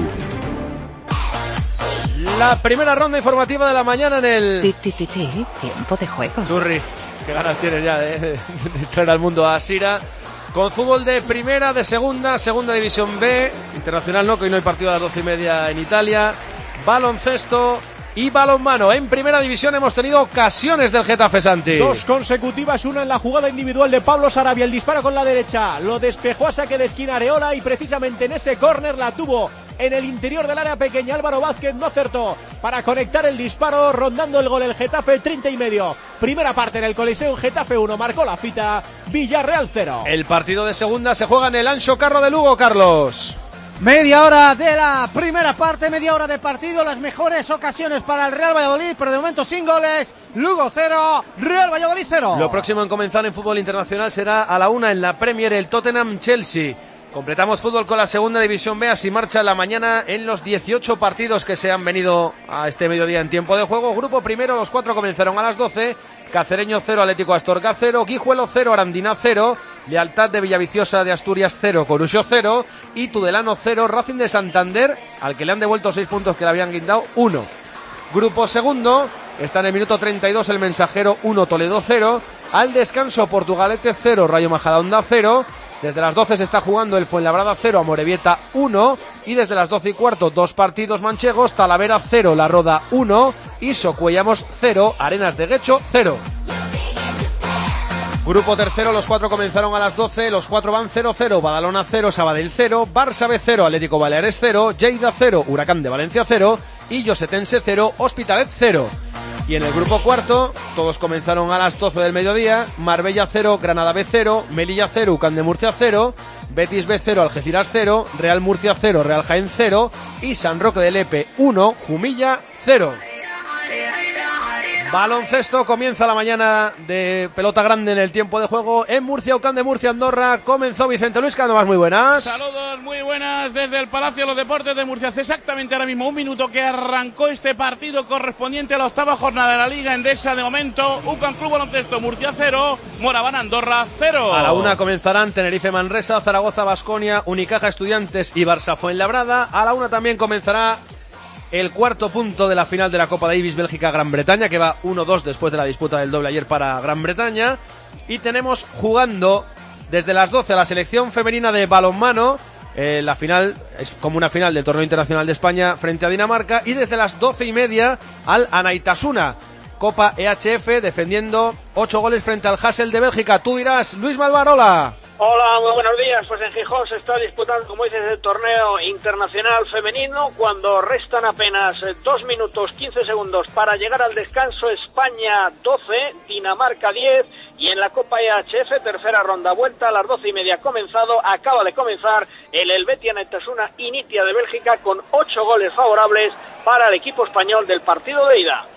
La primera ronda informativa de la mañana en el... Tiempo de juego. Churri, qué ganas tienes ya de traer al mundo a Sira. Con fútbol de primera, de segunda división B. Internacional no, que hoy no hay partido a las 12:30 en Italia. Baloncesto y balonmano. En primera división hemos tenido ocasiones del Getafe, Santi. 2 consecutivas, una en la jugada individual de Pablo Sarabia, el disparo con la derecha, lo despejó a saque de esquina Areola y precisamente en ese córner la tuvo en el interior del área pequeña. Álvaro Vázquez no acertó para conectar el disparo, rondando el gol el Getafe, 30:30. Primera parte en el Coliseo, Getafe 1, marcó la cita, Villarreal 0. El partido de segunda se juega en el Anxo Carro de Lugo, Carlos. Media hora de la primera parte, media hora de partido, las mejores ocasiones para el Real Valladolid, pero de momento sin goles. Lugo 0, Real Valladolid 0. Lo próximo en comenzar en fútbol internacional será a la 1 en la Premier, el Tottenham-Chelsea. Completamos fútbol con la segunda división B, así marcha la mañana en los 18 partidos que se han venido a este mediodía en tiempo de juego. Grupo primero, los 4 comenzaron a las 12. Cacereño 0, Atlético Astorga 0, Guijuelo 0, Arandina 0, Lealtad de Villaviciosa de Asturias 0, Coruxo 0 y Tudelano 0, Racing de Santander, al que le han devuelto 6 puntos que le habían guindado, 1. Grupo segundo, está en el minuto 32 el Mensajero 1, Toledo 0, al descanso Portugalete 0, Rayo Majadahonda 0. Desde las 12 se está jugando el Fuenlabrada 0, Amorebieta 1 y desde las 12:15 2 partidos manchegos, Talavera 0, La Roda 1 y Socuellamos 0, Arenas de Guecho 0. Grupo tercero, los 4 comenzaron a las 12, los 4 van 0-0, Badalona 0, Sabadell 0, Barça B 0, Atlético Baleares 0, Lleida 0, Huracán de Valencia 0 y Llosetense 0, Hospitalet 0. Y en el grupo cuarto, todos comenzaron a las 12 del mediodía, Marbella 0, Granada B 0, Melilla 0, UCAM de Murcia 0, Betis B 0, Algeciras 0, Real Murcia 0, Real Jaén 0 y San Roque de Lepe 1, Jumilla 0. Baloncesto, comienza la mañana de pelota grande en el tiempo de juego en Murcia, UCAM de Murcia, Andorra. Comenzó Vicente Luis Cánovas, muy buenas. Saludos, muy buenas desde el Palacio de los Deportes de Murcia. Hace exactamente ahora mismo 1 minuto que arrancó este partido correspondiente a la 8ª jornada de la Liga Endesa. De momento, UCAM Club Baloncesto Murcia 0, Moraván Andorra 0. A la 1 comenzarán Tenerife Manresa, Zaragoza Baskonia, Unicaja Estudiantes y Barça Fuenlabrada. A la 1 también comenzará el cuarto punto de la final de la Copa Davis Bélgica-Gran Bretaña, que va 1-2 después de la disputa del doble ayer para Gran Bretaña. Y tenemos jugando desde las 12 a la selección femenina de balonmano. La final es como una final del Torneo Internacional de España frente a Dinamarca. Y desde las 12:30 al Anaitasuna, Copa EHF, defendiendo 8 goles frente al Hassel de Bélgica. Tú dirás, Luis Malvarola. Hola, muy buenos días. Pues en Gijón se está disputando, como dices, el torneo internacional femenino, cuando restan apenas 2 minutos 15 segundos para llegar al descanso. España 12, Dinamarca 10, y en la Copa EHF, tercera ronda, vuelta a las 12:30 comenzado, acaba de comenzar el Helvetia Anaitasuna Initia de Bélgica, con 8 goles favorables para el equipo español del partido de ida.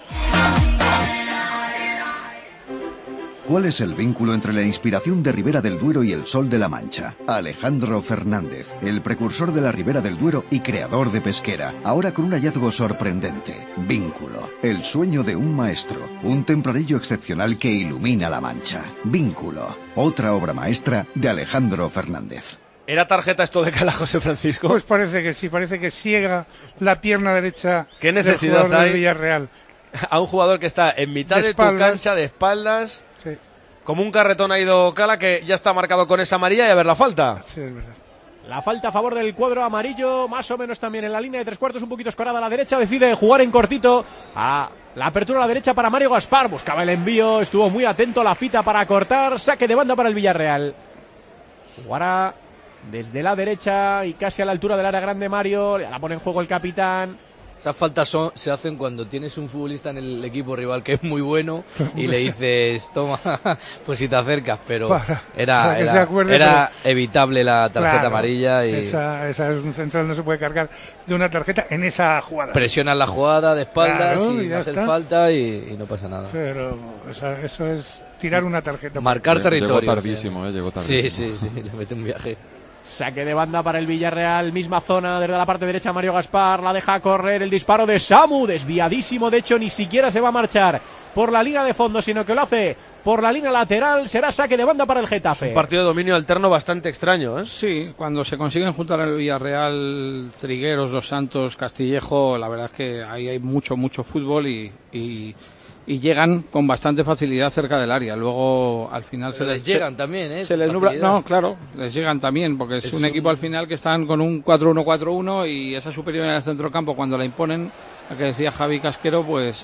¿Cuál es el vínculo entre la inspiración de Ribera del Duero y el Sol de la Mancha? Alejandro Fernández, el precursor de la Ribera del Duero y creador de Pesquera, ahora con un hallazgo sorprendente. Vínculo, el sueño de un maestro, un tempranillo excepcional que ilumina la Mancha. Vínculo, otra obra maestra de Alejandro Fernández. ¿Era tarjeta esto de Cala, José Francisco? Pues parece que sí, parece que ciega la pierna derecha. ¿Qué necesidad del hay Villarreal? A un jugador que está en mitad de tu cancha, de espaldas. Sí. Como un carretón ha ido Cala, que ya está marcado con esa amarilla, y a ver la falta. Sí, es verdad. La falta a favor del cuadro amarillo, más o menos también en la línea de 3/4, un poquito escorada a la derecha, decide jugar en cortito a la apertura a la derecha para Mario Gaspar, buscaba el envío, estuvo muy atento a la fita para cortar, saque de banda para el Villarreal. Jugará desde la derecha y casi a la altura del área grande Mario, la pone en juego el capitán. Esas faltas se hacen cuando tienes un futbolista en el equipo rival que es muy bueno y le dices, toma, pues si te acercas, pero era evitable la tarjeta amarilla. Y esa es un central, no se puede cargar de una tarjeta en esa jugada. Presionan la jugada de espaldas y no hacen falta y no pasa nada. Pero eso es tirar una tarjeta. Marcar territorio. Llegó tardísimo, llegó tardísimo. Sí, le mete un viaje. Saque de banda para el Villarreal, misma zona desde la parte derecha. Mario Gaspar la deja correr, el disparo de Samu, desviadísimo, de hecho ni siquiera se va a marchar por la línea de fondo, sino que lo hace por la línea lateral. Será saque de banda para el Getafe. Un partido de dominio alterno bastante extraño, ¿eh? Sí, cuando se consiguen juntar el Villarreal, Trigueros, Dos Santos, Castillejo, la verdad es que ahí hay mucho fútbol y llegan con bastante facilidad cerca del área. Luego al final se les llegan también, ¿eh? Se les nubla. No, claro, les llegan también, porque es un equipo al final que están con un 4-1-4-1 y esa superioridad en el centrocampo cuando la imponen, la que decía Javi Casquero, pues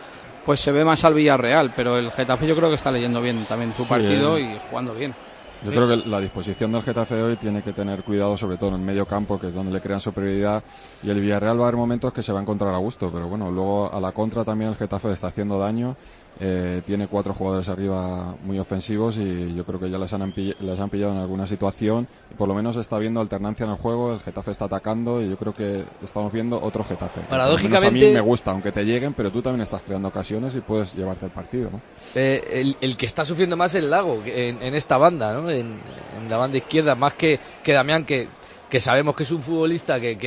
se ve más al Villarreal, pero el Getafe yo creo que está leyendo bien también su partido y jugando bien. Yo creo que la disposición del Getafe hoy tiene que tener cuidado, sobre todo en el medio campo, que es donde le crean superioridad, y el Villarreal va a haber momentos que se va a encontrar a gusto, pero bueno, luego a la contra también el Getafe está haciendo daño, tiene 4 jugadores arriba muy ofensivos y yo creo que ya les han pillado en alguna situación, y por lo menos está viendo alternancia en el juego, el Getafe está atacando y yo creo que estamos viendo otro Getafe. Paradójicamente, a mí me gusta, aunque te lleguen, pero tú también estás creando ocasiones y puedes llevarte el partido, ¿no? El que está sufriendo más es el Lago en esta banda, ¿no? En la banda izquierda, más que Damián, que sabemos que es un futbolista que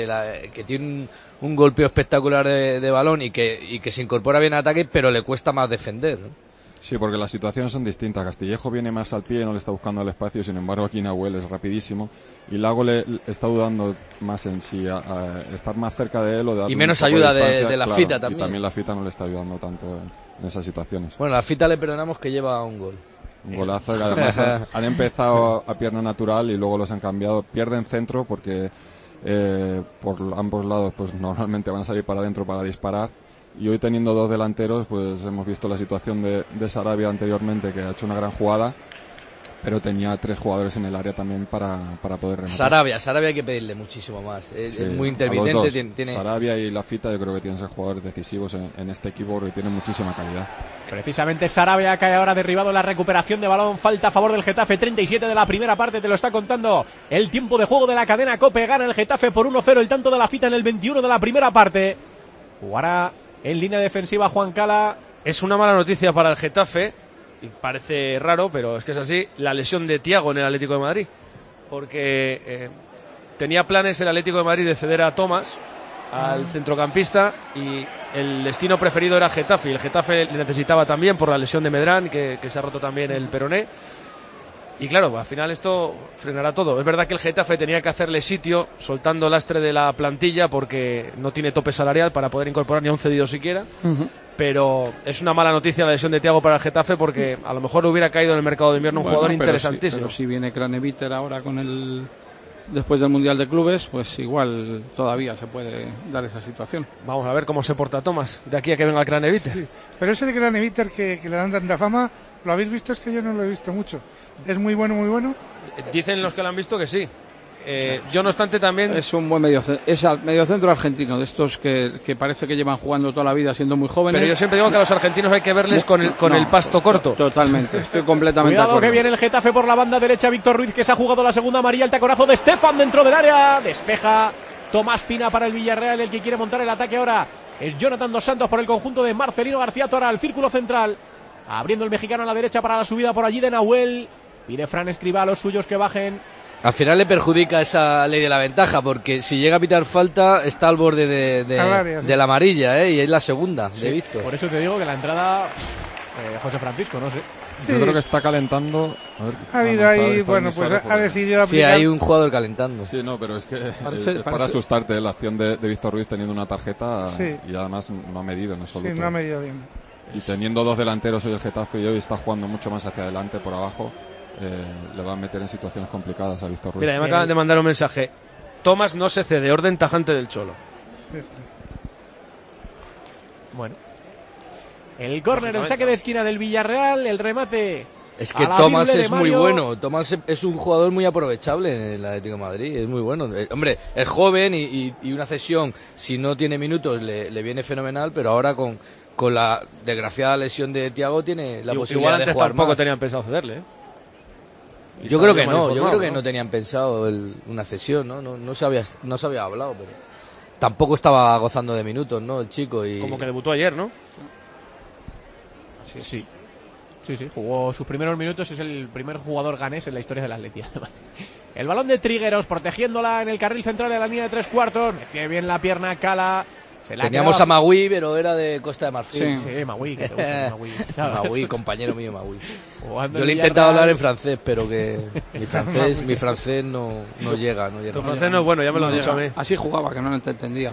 tiene un golpeo espectacular de balón y que se incorpora bien a ataque, pero le cuesta más defender, ¿no? Sí, porque las situaciones son distintas. Castillejo viene más al pie, no le está buscando el espacio, sin embargo aquí Nahuel es rapidísimo y Lago le está dudando más en sí a estar más cerca de él o de darle y menos un poco ayuda de la claro, Fita también. Y también la Fita no le está ayudando tanto en esas situaciones. Bueno, la Fita le perdonamos que lleva un gol. Un golazo que además han empezado a pierna natural y luego los han cambiado. Pierden centro porque por ambos lados pues normalmente van a salir para adentro para disparar. Y hoy teniendo 2 delanteros pues hemos visto la situación de Sarabia anteriormente, que ha hecho una gran jugada, pero tenía 3 jugadores en el área también para poder rematar. Sarabia hay que pedirle muchísimo más. Es muy intermitente. Tiene... Sarabia y la Fita yo creo que tienen que ser jugadores decisivos en este equipo porque tienen muchísima calidad. Precisamente Sarabia cae ahora derribado en la recuperación de balón. Falta a favor del Getafe, 37 de la primera parte, te lo está contando el tiempo de juego de la cadena COPE. Gana el Getafe por 1-0, el tanto de la Fita en el 21 de la primera parte. Jugará en línea defensiva Juan Cala. Es una mala noticia para el Getafe, y parece raro, pero es que es así, la lesión de Thiago en el Atlético de Madrid, porque tenía planes el Atlético de Madrid de ceder a Thomas, al centrocampista, y el destino preferido era Getafe, y el Getafe le necesitaba también por la lesión de Medrán, que se ha roto también el peroné. Y claro, al final esto frenará todo. Es verdad que el Getafe tenía que hacerle sitio soltando lastre de la plantilla porque no tiene tope salarial para poder incorporar ni a un cedido siquiera. Pero es una mala noticia la lesión de Thiago para el Getafe porque a lo mejor hubiera caído en el mercado de invierno un jugador interesantísimo. Pero si viene Craneviter ahora después del Mundial de Clubes, pues igual todavía se puede dar esa situación. Vamos a ver cómo se porta Thomas de aquí a que venga Craneviter. Sí. Pero ese de Craneviter que le dan tanta fama, ¿lo habéis visto? Es que yo no lo he visto mucho. ¿Es muy bueno, muy bueno? Dicen los que lo han visto que sí. Yo no obstante también... Es un buen mediocentro argentino, de estos que parece que llevan jugando toda la vida siendo muy jóvenes. Pero yo siempre digo que a los argentinos hay que verles con el pasto corto. Totalmente, estoy completamente de acuerdo. Cuidado que viene el Getafe por la banda derecha, Víctor Ruiz, que se ha jugado la segunda amarilla, el taconazo de Stefan dentro del área, despeja Tomás Pina para el Villarreal, el que quiere montar el ataque ahora es Jonathan Dos Santos por el conjunto de Marcelino García Tora, al círculo central, abriendo el mexicano a la derecha para la subida por allí de Nahuel, pide Fran Escribá a los suyos que bajen. Al final le perjudica esa ley de la ventaja, porque si llega a pitar falta está al borde de la amarilla, y es la segunda de Víctor. Por eso te digo que la entrada José Francisco, no sé. Sí. Yo creo que está calentando. A ver, ha habido ahí, bueno, pues ha decidido aplicar. Sí, hay un jugador calentando. Sí, no, pero es que es para asustarte la acción de Víctor Ruiz teniendo una tarjeta y además no ha medido en absoluto. Sí, no ha medido bien. Y teniendo 2 delanteros hoy el Getafe y hoy está jugando mucho más hacia adelante por abajo. Le va a meter en situaciones complicadas a Víctor Ruiz. Mira, me acaban de mandar un mensaje. Tomás no se cede, orden tajante del Cholo. Bueno. El córner, el saque de esquina del Villarreal, el remate. Es que Tomás es muy bueno. Tomás es un jugador muy aprovechable en el Atlético de Madrid. Es muy bueno. Hombre, es joven y una cesión, si no tiene minutos, le viene fenomenal, pero ahora con la desgraciada lesión de Thiago tiene la posibilidad de jugar tampoco más. Tenían pensado cederle, Yo creo que no, yo creo que no tenían pensado una cesión, no se había hablado, pero tampoco estaba gozando de minutos, ¿no? El chico y... Como que debutó ayer, ¿no? Sí. Sí, jugó sus primeros minutos, es el primer jugador ganés en la historia del Atleti. El balón de Trigueros, protegiéndola en el carril central de la línea de 3/4. Metió bien la pierna Cala. Teníamos a Magui, pero era de Costa de Marfil. Sí, Magui, que te gusta Magui. Magui, compañero mío, Magui. Yo le he intentado hablar en francés, pero que mi francés no llega. Tu francés no es bueno, ya me lo han dicho a mí. Así jugaba, que no te entendía.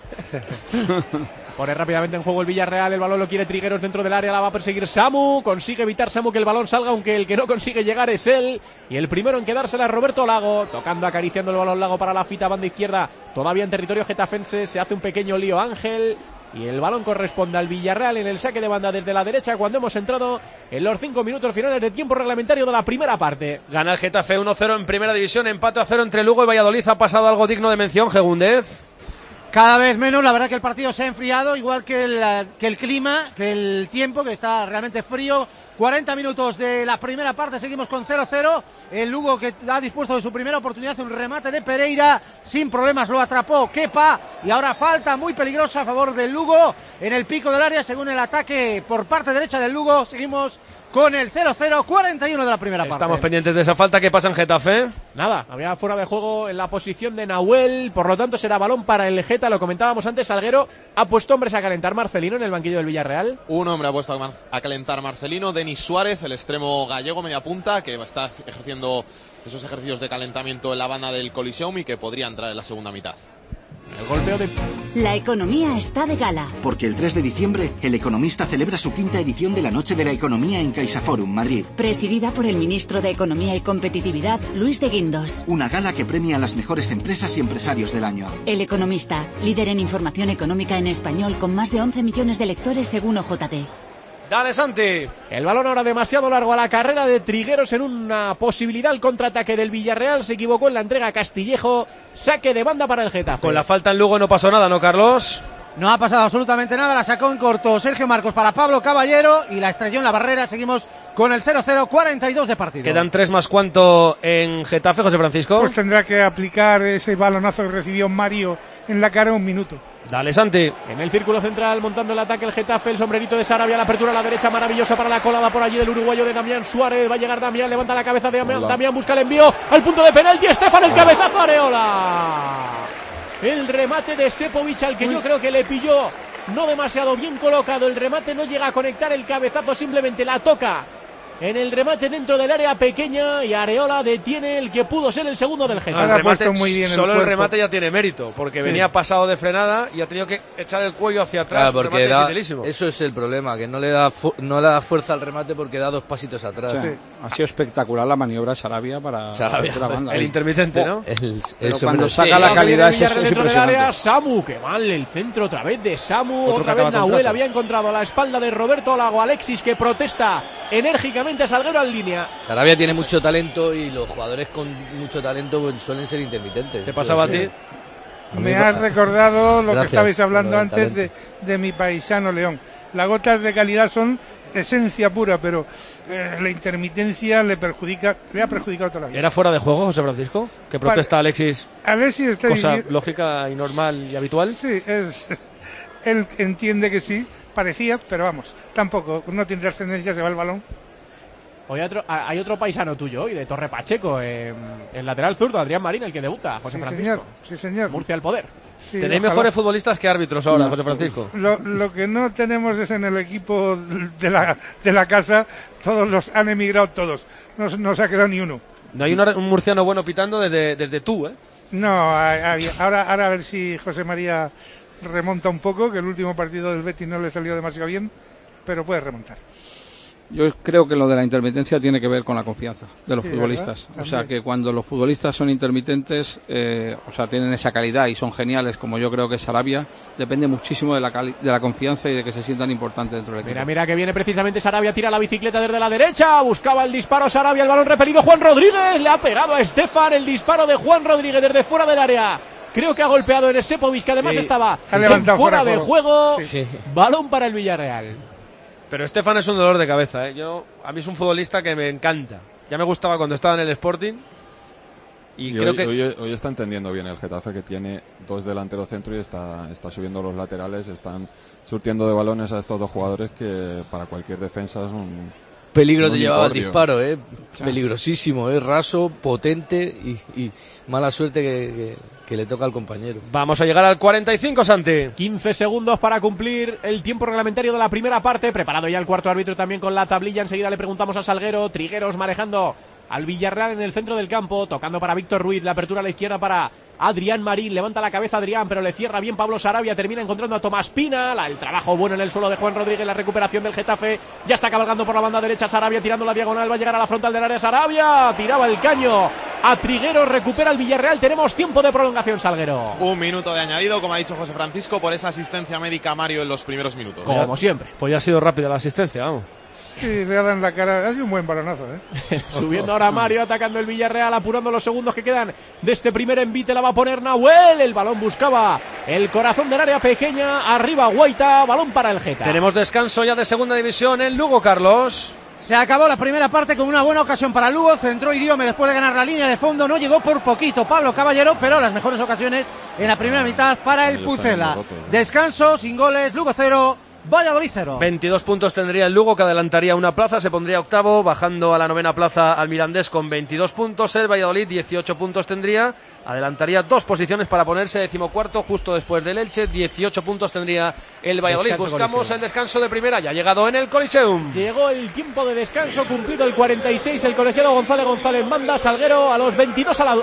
Pone rápidamente en juego el Villarreal, el balón lo quiere Trigueros dentro del área, la va a perseguir Samu, consigue evitar Samu que el balón salga, aunque el que no consigue llegar es él, y el primero en quedársela es Roberto Lago, tocando, acariciando el balón Lago para la fita, banda izquierda, todavía en territorio getafense, se hace un pequeño lío Ángel, y el balón corresponde al Villarreal en el saque de banda desde la derecha cuando hemos entrado en los 5 minutos finales de tiempo reglamentario de la primera parte. Gana el Getafe 1-0 en primera división, empate a 0 entre Lugo y Valladolid. ¿Ha pasado algo digno de mención, Gegúndez? Cada vez menos, la verdad que el partido se ha enfriado, igual que el clima, que el tiempo, que está realmente frío. 40 minutos de la primera parte, seguimos con 0-0. El Lugo, que ha dispuesto de su primera oportunidad, un remate de Pereira, sin problemas lo atrapó Kepa, y ahora falta muy peligrosa a favor del Lugo en el pico del área, según el ataque por parte derecha del Lugo. Seguimos con el 0-0, 41 de la primera parte. Estamos pendientes de esa falta. ¿Qué pasa en Getafe? Nada, había fuera de juego en la posición de Nahuel, por lo tanto será balón para el Geta, lo comentábamos antes. Salguero ha puesto hombres a calentar. Marcelino en el banquillo del Villarreal. Un hombre ha puesto a calentar Marcelino, Denis Suárez, el extremo gallego media punta, que va a estar ejerciendo esos ejercicios de calentamiento en la banda del Coliseum y que podría entrar en la segunda mitad. El golpeo de... La economía está de gala. Porque el 3 de diciembre, El Economista celebra su 5ª edición de la Noche de la Economía en CaixaForum, Madrid. Presidida por el ministro de Economía y Competitividad, Luis de Guindos. Una gala que premia a las mejores empresas y empresarios del año. El Economista, líder en información económica en español con más de 11 millones de lectores según OJT. Dale, Santi. El balón ahora demasiado largo a la carrera de Trigueros en una posibilidad al contraataque del Villarreal. Se equivocó en la entrega a Castillejo. Saque de banda para el Getafe. Con la falta en Lugo no pasó nada, ¿no, Carlos? No ha pasado absolutamente nada, la sacó en corto Sergio Marcos para Pablo Caballero y la estrelló en la barrera. Seguimos con el 0-0, 42 de partido. Quedan 3 más. ¿Cuánto en Getafe, José Francisco? Pues tendrá que aplicar ese balonazo que recibió Mario en la cara 1 minuto. Dale, Santi. En el círculo central, montando el ataque el Getafe, el sombrerito de Sarabia, la apertura a la derecha, maravillosa para la colada por allí del uruguayo de Damián Suárez. Va a llegar Damián, levanta la cabeza de Damián, busca el envío al punto de penalti. Estefan, el cabezazo, Areola. El remate de Sepovic, al que yo creo que le pilló no demasiado bien colocado. El remate no llega a conectar, el cabezazo simplemente la toca en el remate dentro del área pequeña y Areola detiene el que pudo ser el segundo del Getafe. El remate, muy bien solo el remate ya tiene mérito, porque venía pasado de frenada y ha tenido que echar el cuello hacia atrás. Claro, porque eso es el problema, que no le da fuerza al remate porque da 2 pasitos atrás. Sí. Ha sido espectacular la maniobra de Sarabia para la banda. El intermitente, ¿no? Pero cuando saca la calidad es impresionante. Samu, qué mal el centro otra vez de Samu. Otra vez Nahuel había encontrado a la espalda de Roberto Lago. Alexis, que protesta enérgicamente a Salguero en línea. Sarabia tiene mucho talento y los jugadores con mucho talento pues, suelen ser intermitentes. ¿Te pasaba a ti? Me has recordado lo que estabais hablando antes de mi paisano León. Las gotas de calidad son esencia pura, pero la intermitencia le ha perjudicado toda la vida. ¿Era fuera de juego, José Francisco? ¿Que protesta Alexis? Alexis está cosa lógica y normal y habitual. Sí, él entiende que sí, parecía, pero vamos, tampoco, no tiene trascendencia, se va el balón. Hoy hay otro paisano tuyo, y de Torre Pacheco, el lateral zurdo, Adrián Marín, el que debuta, José Francisco. Sí, señor. Murcia al poder. Sí, tenéis mejores futbolistas que árbitros ahora, José Francisco. Lo que no tenemos es en el equipo de la casa, todos los han emigrado todos, no se ha quedado ni uno. No hay un murciano bueno pitando desde tú, ¿eh? No, ahora a ver si José María remonta un poco, que el último partido del Betis no le salió demasiado bien, pero puede remontar. Yo creo que lo de la intermitencia tiene que ver con la confianza de los futbolistas. O sea, que cuando los futbolistas son intermitentes, tienen esa calidad y son geniales, como yo creo que es Sarabia, depende muchísimo de la confianza y de que se sientan importantes dentro del equipo. Mira que viene precisamente Sarabia, tira la bicicleta desde la derecha, buscaba el disparo Sarabia, el balón repelido, Juan Rodríguez, le ha pegado a Estefan, el disparo de Juan Rodríguez desde fuera del área. Creo que ha golpeado en Sepovic, que además estaba fuera de juego. Sí. Balón para el Villarreal. Pero Estefan es un dolor de cabeza, ¿eh? A mí es un futbolista que me encanta. Ya me gustaba cuando estaba en el Sporting. Y creo hoy está entendiendo bien el Getafe, que tiene 2 delanteros centro y está subiendo los laterales, están surtiendo de balones a estos 2 jugadores que para cualquier defensa peligro te llevaba el disparo, peligrosísimo, raso, potente y mala suerte que le toca al compañero. Vamos a llegar al 45, Santi. 15 segundos para cumplir el tiempo reglamentario de la primera parte. Preparado ya el cuarto árbitro también con la tablilla. Enseguida le preguntamos a Salguero. Trigueros manejando al Villarreal en el centro del campo, tocando para Víctor Ruiz, la apertura a la izquierda para Adrián Marín, levanta la cabeza Adrián, pero le cierra bien Pablo Sarabia, termina encontrando a Tomás Pina, el trabajo bueno en el suelo de Juan Rodríguez, la recuperación del Getafe, ya está cabalgando por la banda derecha Sarabia, tirando la diagonal, va a llegar a la frontal del área Sarabia, tiraba el caño a Trigueros, recupera el Villarreal, tenemos tiempo de prolongación, Salguero. 1 minuto de añadido, como ha dicho José Francisco, por esa asistencia médica a Mario en los primeros minutos. Como siempre. Pues ya ha sido rápida la asistencia, vamos. Sí, le dan la cara, ha sido un buen balonazo, Subiendo ahora Mario, atacando el Villarreal, apurando los segundos que quedan de este primer envite, la va a poner Nahuel, el balón buscaba el corazón del área pequeña, arriba Guaita, balón para el Geta. Tenemos descanso ya de segunda división en Lugo, Carlos. Se acabó la primera parte con una buena ocasión para Lugo, centró Iriome después de ganar la línea de fondo, no llegó por poquito Pablo Caballero, pero las mejores ocasiones en la primera mitad para el Pucela. Descanso, sin goles, Lugo 0, Valladolid 0. 22 puntos tendría el Lugo, que adelantaría una plaza, se pondría octavo, bajando a la novena plaza al Mirandés con 22 puntos. El Valladolid 18 puntos tendría, adelantaría 2 posiciones para ponerse decimocuarto, justo después del Elche. 18 puntos tendría el Valladolid. Descanso Buscamos Coliseum. El descanso de primera, ya ha llegado en el Coliseum. Llegó el tiempo de descanso, cumplido el 46, el colegiado González manda Salguero a los 22 al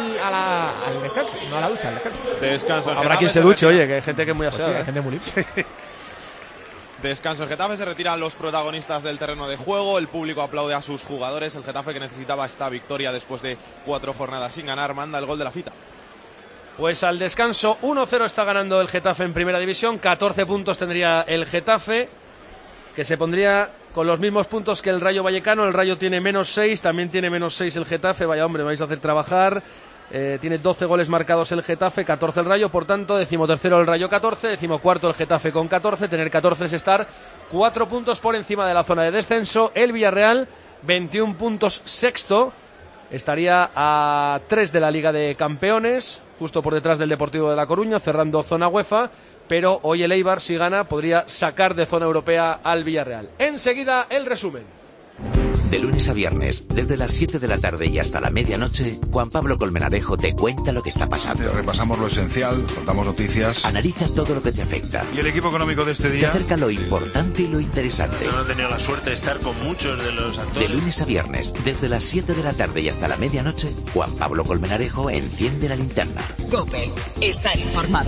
descanso, no a la ducha, al descanso. Descanso. Habrá quien se duche, oye, que hay gente que es muy aseada. Pues sí, hay gente muy libre. Descanso en Getafe, se retiran los protagonistas del terreno de juego, el público aplaude a sus jugadores, el Getafe que necesitaba esta victoria después de 4 jornadas sin ganar, manda el gol de la cita. Pues al descanso 1-0 está ganando el Getafe en primera división, 14 puntos tendría el Getafe, que se pondría con los mismos puntos que el Rayo Vallecano. El Rayo tiene -6, también tiene -6 el Getafe, vaya hombre, me vais a hacer trabajar. Tiene 12 goles marcados el Getafe, 14 el Rayo, por tanto, 13º el Rayo 14, 14º el Getafe con 14, tener 14 es estar 4 puntos por encima de la zona de descenso. El Villarreal, 21 puntos sexto, estaría a 3 de la Liga de Campeones, justo por detrás del Deportivo de La Coruña, cerrando zona UEFA, pero hoy el Eibar, si gana, podría sacar de zona europea al Villarreal. Enseguida, el resumen. De lunes a viernes, desde las 7 de la tarde y hasta la medianoche, Juan Pablo Colmenarejo te cuenta lo que está pasando. Repasamos lo esencial, contamos noticias. Analizas todo lo que te afecta. ¿Y el equipo económico de este día? Te acerca lo importante y lo interesante. Yo no he tenido la suerte de estar con muchos de los actores. De lunes a viernes, desde las 7 de la tarde y hasta la medianoche, Juan Pablo Colmenarejo enciende la linterna. COPE. Estar informado.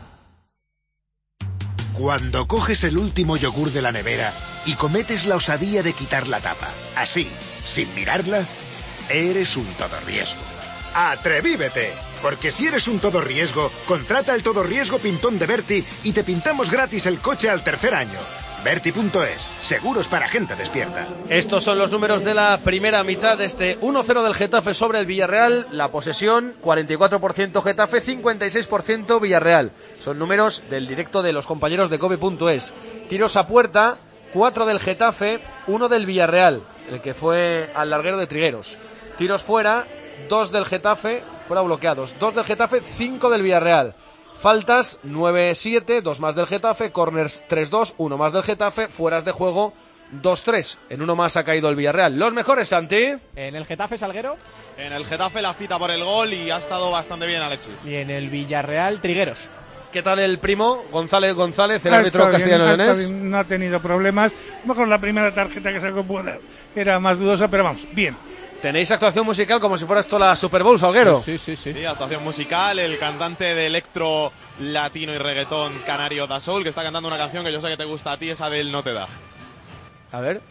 Cuando coges el último yogur de la nevera y cometes la osadía de quitar la tapa, así, sin mirarla, eres un todorriesgo. ¡Atrevívete! Porque si eres un todorriesgo, contrata el todorriesgo pintón de Berti y te pintamos gratis el coche al 3er año. Berti.es, seguros para gente despierta. Estos son los números de la primera mitad de este 1-0 del Getafe sobre el Villarreal. La posesión, 44% Getafe, 56% Villarreal. Son números del directo de los compañeros de Cope.es. Tiros a puerta, 4 del Getafe, 1 del Villarreal, el que fue al larguero de Trigueros. Tiros fuera, 2 del Getafe, fuera bloqueados, 2 del Getafe, 5 del Villarreal. Faltas 9-7, 2 más del Getafe, corners 3-2, 1 más del Getafe, fueras de juego 2-3. En uno más ha caído el Villarreal. Los mejores, Santi. En el Getafe, Salguero. En el Getafe la cita por el gol y ha estado bastante bien Alexis. Y en el Villarreal, Trigueros. ¿Qué tal el primo? González, el árbitro castellano-leonés. No ha tenido problemas. Mejor la primera tarjeta que sacó era más dudosa, pero vamos, bien. Tenéis actuación musical como si fuera esto la Super Bowl, Salguero. Sí, actuación musical, el cantante de electro, latino y reggaetón canario Da Soul, que está cantando una canción que yo sé que te gusta a ti, esa del No Te Da. A ver.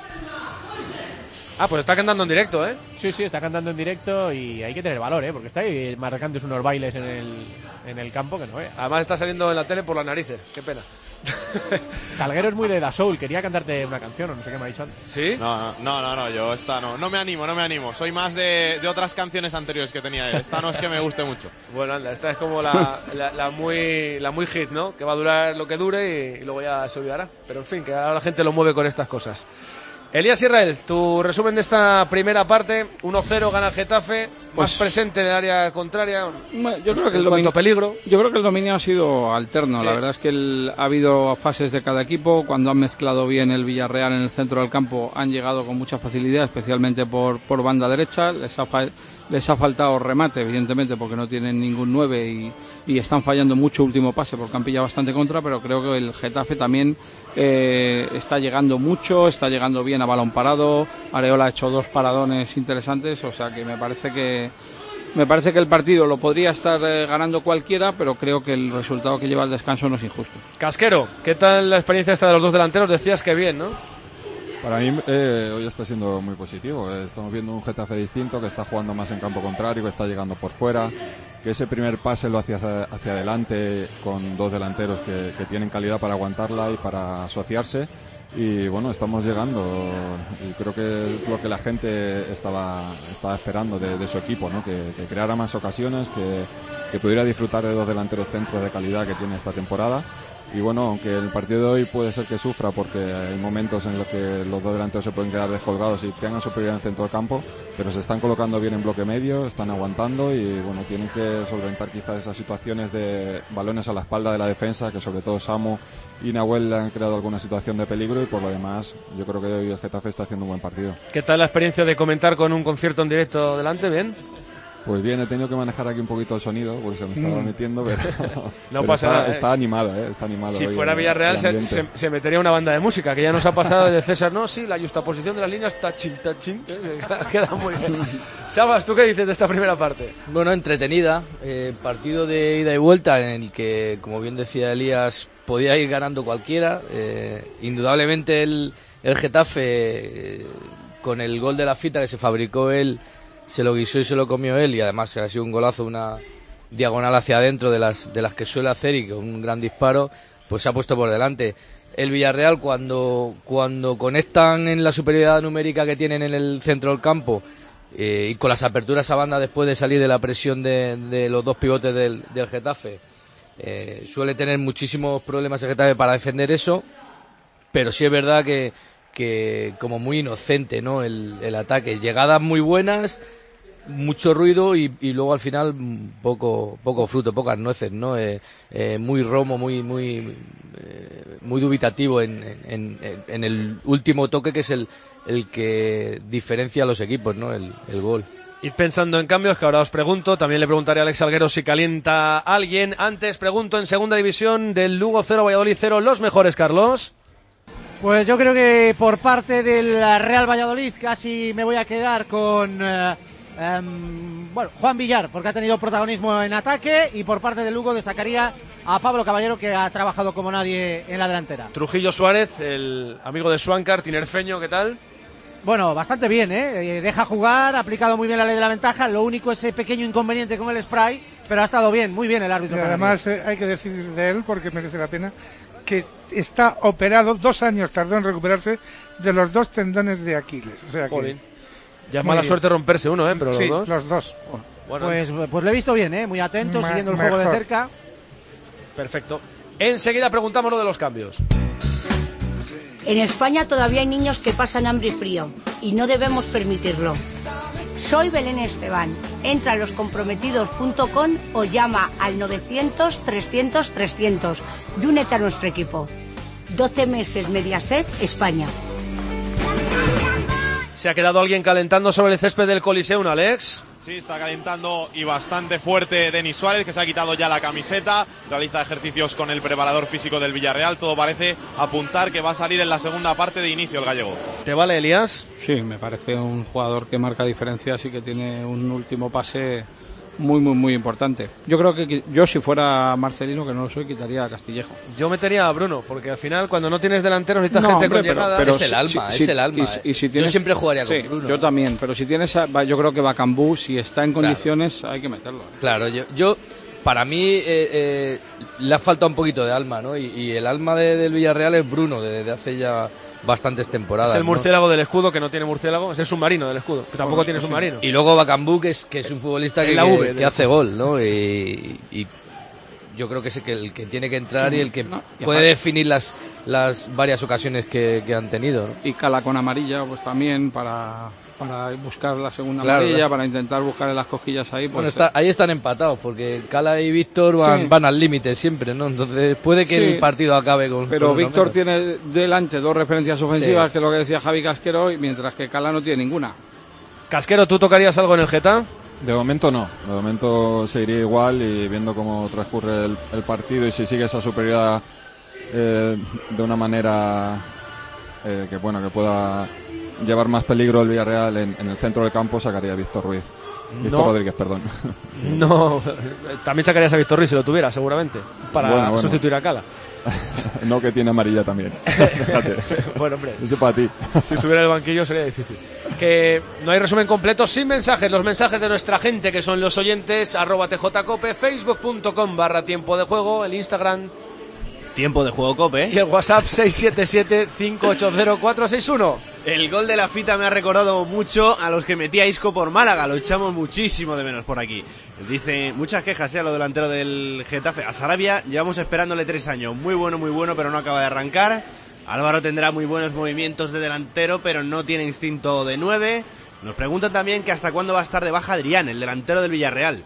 Ah, pues está cantando en directo, ¿eh? Sí, está cantando en directo y hay que tener valor, ¿eh? Porque está ahí marcándose unos bailes en el campo que no ve. Además está saliendo en la tele por las narices, qué pena. Salguero es muy de Da Soul, quería cantarte una canción o no sé qué me ha dicho antes. ¿Sí? No, yo esta no me animo. Soy más de otras canciones anteriores que tenía él. Esta no es que me guste mucho. Bueno, anda, esta es como la muy hit, ¿no? Que va a durar lo que dure y luego ya se olvidará. Pero en fin, que ahora la gente lo mueve con estas cosas. Elías Israel, tu resumen de esta primera parte. 1-0 gana el Getafe, más presente en el área contraria. Yo creo que el dominio ha sido alterno. Sí. La verdad es que ha habido fases de cada equipo. Cuando han mezclado bien el Villarreal en el centro del campo, han llegado con mucha facilidad, especialmente por banda derecha. Les ha faltado remate, evidentemente, porque no tienen ningún 9 y están fallando mucho último pase porque han pillado bastante contra, pero creo que el Getafe también está llegando mucho, está llegando bien a balón parado. Areola ha hecho 2 paradones interesantes, o sea que me parece que el partido lo podría estar ganando cualquiera, pero creo que el resultado que lleva el descanso no es injusto. Casquero, ¿qué tal la experiencia esta de los dos delanteros? Decías que bien, ¿no? Para mí hoy está siendo muy positivo. Estamos viendo un Getafe distinto, que está jugando más en campo contrario, que está llegando por fuera, que ese primer pase lo hace hacia adelante con 2 delanteros que tienen calidad para aguantarla y para asociarse. Y bueno, estamos llegando y creo que es lo que la gente estaba esperando de su equipo, ¿no? Que creara más ocasiones, que pudiera disfrutar de 2 delanteros centros de calidad que tiene esta temporada. Y bueno, aunque el partido de hoy puede ser que sufra porque hay momentos en los que los 2 delanteros se pueden quedar descolgados y tengan superioridad en el centro del campo, pero se están colocando bien en bloque medio, están aguantando y bueno, tienen que solventar quizás esas situaciones de balones a la espalda de la defensa, que sobre todo Samu y Nahuel han creado alguna situación de peligro, y por lo demás yo creo que hoy el Getafe está haciendo un buen partido. ¿Qué tal la experiencia de comentar con un concierto en directo delante? ¿Bien? Pues bien, he tenido que manejar aquí un poquito el sonido porque se me estaba metiendo, pero, no pasa nada. Está animado, está animado. Si fuera Villarreal se metería una banda de música, que ya nos ha pasado de César, no, sí, la justaposición de las líneas, tachín, queda muy bien. Sabas, ¿tú qué dices de esta primera parte? Bueno, entretenida, partido de ida y vuelta en el que, como bien decía Elías, podía ir ganando cualquiera. Indudablemente el Getafe, con el gol de la Fita que se fabricó él, se lo guisó y se lo comió él, y además ha sido un golazo, una diagonal hacia adentro de las que suele hacer, y con un gran disparo pues se ha puesto por delante. El Villarreal, cuando conectan en la superioridad numérica que tienen en el centro del campo, y con las aperturas a banda después de salir de la presión de los 2 pivotes del Getafe, suele tener muchísimos problemas el Getafe para defender eso, pero sí es verdad que como muy inocente, ¿no? El ataque, llegadas muy buenas, mucho ruido y luego al final poco fruto, pocas nueces, ¿no? Muy romo, muy dubitativo en el último toque, que es el que diferencia a los equipos, ¿no? El gol. Id pensando en cambios, que ahora os pregunto. También le preguntaré a Alex Salguero si calienta a alguien. Antes pregunto en segunda división, del Lugo 0, Valladolid 0, los mejores, Carlos. Pues yo creo que por parte del Real Valladolid casi me voy a quedar con Juan Villar, porque ha tenido protagonismo en ataque, y por parte del Lugo destacaría a Pablo Caballero, que ha trabajado como nadie en la delantera. Trujillo Suárez, el amigo de Suáncar, tinerfeño, ¿qué tal? Bueno, bastante bien, deja jugar, ha aplicado muy bien la ley de la ventaja, lo único ese pequeño inconveniente con el spray, pero ha estado bien, muy bien el árbitro. Y además hay que decir de él, porque merece la pena, que está operado, 2 años tardó en recuperarse de los 2 tendones de Aquiles. O sea que ya es mala suerte romperse uno, pero sí, los dos. Bueno. Pues lo he visto bien, muy atento, siguiendo el juego de cerca. Perfecto. Enseguida preguntamos lo de los cambios. En España todavía hay niños que pasan hambre y frío, y no debemos permitirlo. Soy Belén Esteban. Entra a loscomprometidos.com o llama al 900-300-300 y únete a nuestro equipo. 12 meses Mediaset, España. ¿Se ha quedado alguien calentando sobre el césped del Coliseum, Alex? Sí, está calentando y bastante fuerte Denis Suárez, que se ha quitado ya la camiseta, realiza ejercicios con el preparador físico del Villarreal. Todo parece apuntar que va a salir en la segunda parte de inicio el gallego. ¿Te vale, Elías? Sí, me parece un jugador que marca diferencias y que tiene un último pase muy importante. Yo creo que yo, si fuera Marcelino, que no lo soy, quitaría a Castillejo. Yo metería a Bruno, porque al final cuando no tienes delanteros necesitas gente con llegada. Pero es el alma, es el alma. Y si tienes, yo siempre jugaría con Bruno. Yo también, pero si tienes, yo creo que Bacambú, si está en condiciones, hay que meterlo. Claro, yo para mí le ha faltado un poquito de alma, ¿no? Y el alma del Villarreal es Bruno, desde hace ya bastantes temporadas. Es el murciélago del escudo, que no tiene murciélago, es el submarino del escudo, que tampoco tiene submarino. Y luego Bacambú, que es un futbolista que hace gol, ¿no? Y yo creo que es el que tiene que entrar y el que puede definir las varias ocasiones que han tenido, ¿no? Y Cala con amarilla, pues también para buscar la segunda amarilla, para intentar buscar en las cosquillas ahí. Pues, bueno, ahí están empatados, porque Cala y Víctor van al límite siempre, ¿no? Entonces puede que el partido acabe con... Pero Víctor tiene delante 2 referencias ofensivas, que es lo que decía Javi Casquero, mientras que Cala no tiene ninguna. Casquero, ¿tú tocarías algo en el Geta? De momento no, de momento seguiría igual y viendo cómo transcurre el partido y si sigue esa superioridad de una manera que pueda llevar más peligro el Villarreal en el centro del campo, sacaría a Víctor Rodríguez, perdón. No, también sacarías a Víctor Ruiz si lo tuviera, seguramente, para sustituir a Cala. No, que tiene amarilla también. Bueno, hombre, eso para ti. Si estuviera en el banquillo sería difícil. Que no hay resumen completo sin mensajes. Los mensajes de nuestra gente, que son los oyentes, @tjcope, facebook.com/tiempo de juego, el Instagram Tiempo de Juego Cope. Y el WhatsApp 677-580-461. El gol de la Fita me ha recordado mucho a los que metía Isco por Málaga. Lo echamos muchísimo de menos por aquí. Dice, muchas quejas a lo delantero del Getafe. A Sarabia llevamos esperándole 3 años. Muy bueno, pero no acaba de arrancar. Álvaro tendrá muy buenos movimientos de delantero, pero no tiene instinto de 9. Nos preguntan también que hasta cuándo va a estar de baja Adrián, el delantero del Villarreal.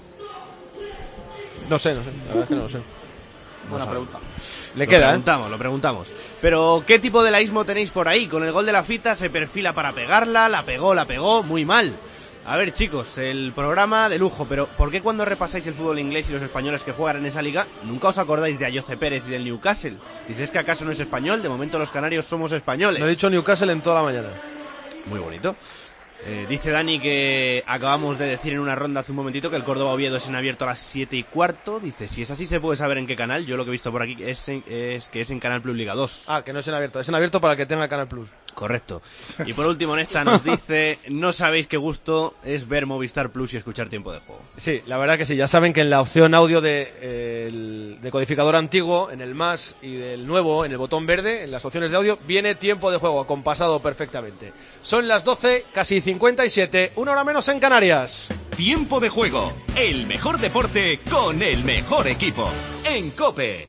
No sé, la verdad es que no lo sé. Buena pregunta. Le queda, lo preguntamos. Pero, ¿qué tipo de laísmo tenéis por ahí? Con el gol de la Fita se perfila para pegarla, la pegó, muy mal. A ver, chicos, el programa de lujo, pero ¿por qué cuando repasáis el fútbol inglés y los españoles que juegan en esa liga, nunca os acordáis de Ayoce Pérez y del Newcastle? ¿Dices que acaso no es español? De momento los canarios somos españoles. Lo he dicho Newcastle en toda la mañana. Muy bonito. Dice Dani que acabamos de decir en una ronda hace un momentito que el Córdoba Oviedo es en abierto a las 7:15. Dice, si es así se puede saber en qué canal. Yo lo que he visto por aquí es que es en Canal Plus Liga 2. Ah, que no es en abierto. Es en abierto para el que tenga Canal Plus. Correcto. Y por último, Nesta nos dice, no sabéis qué gusto es ver Movistar Plus y escuchar Tiempo de Juego. Sí, la verdad que sí. Ya saben que en la opción audio de decodificador antiguo, en el más y del nuevo, en el botón verde, en las opciones de audio, viene Tiempo de Juego, acompasado perfectamente. Son las 12, casi 57, 1 hora menos en Canarias. Tiempo de Juego, el mejor deporte con el mejor equipo. En COPE.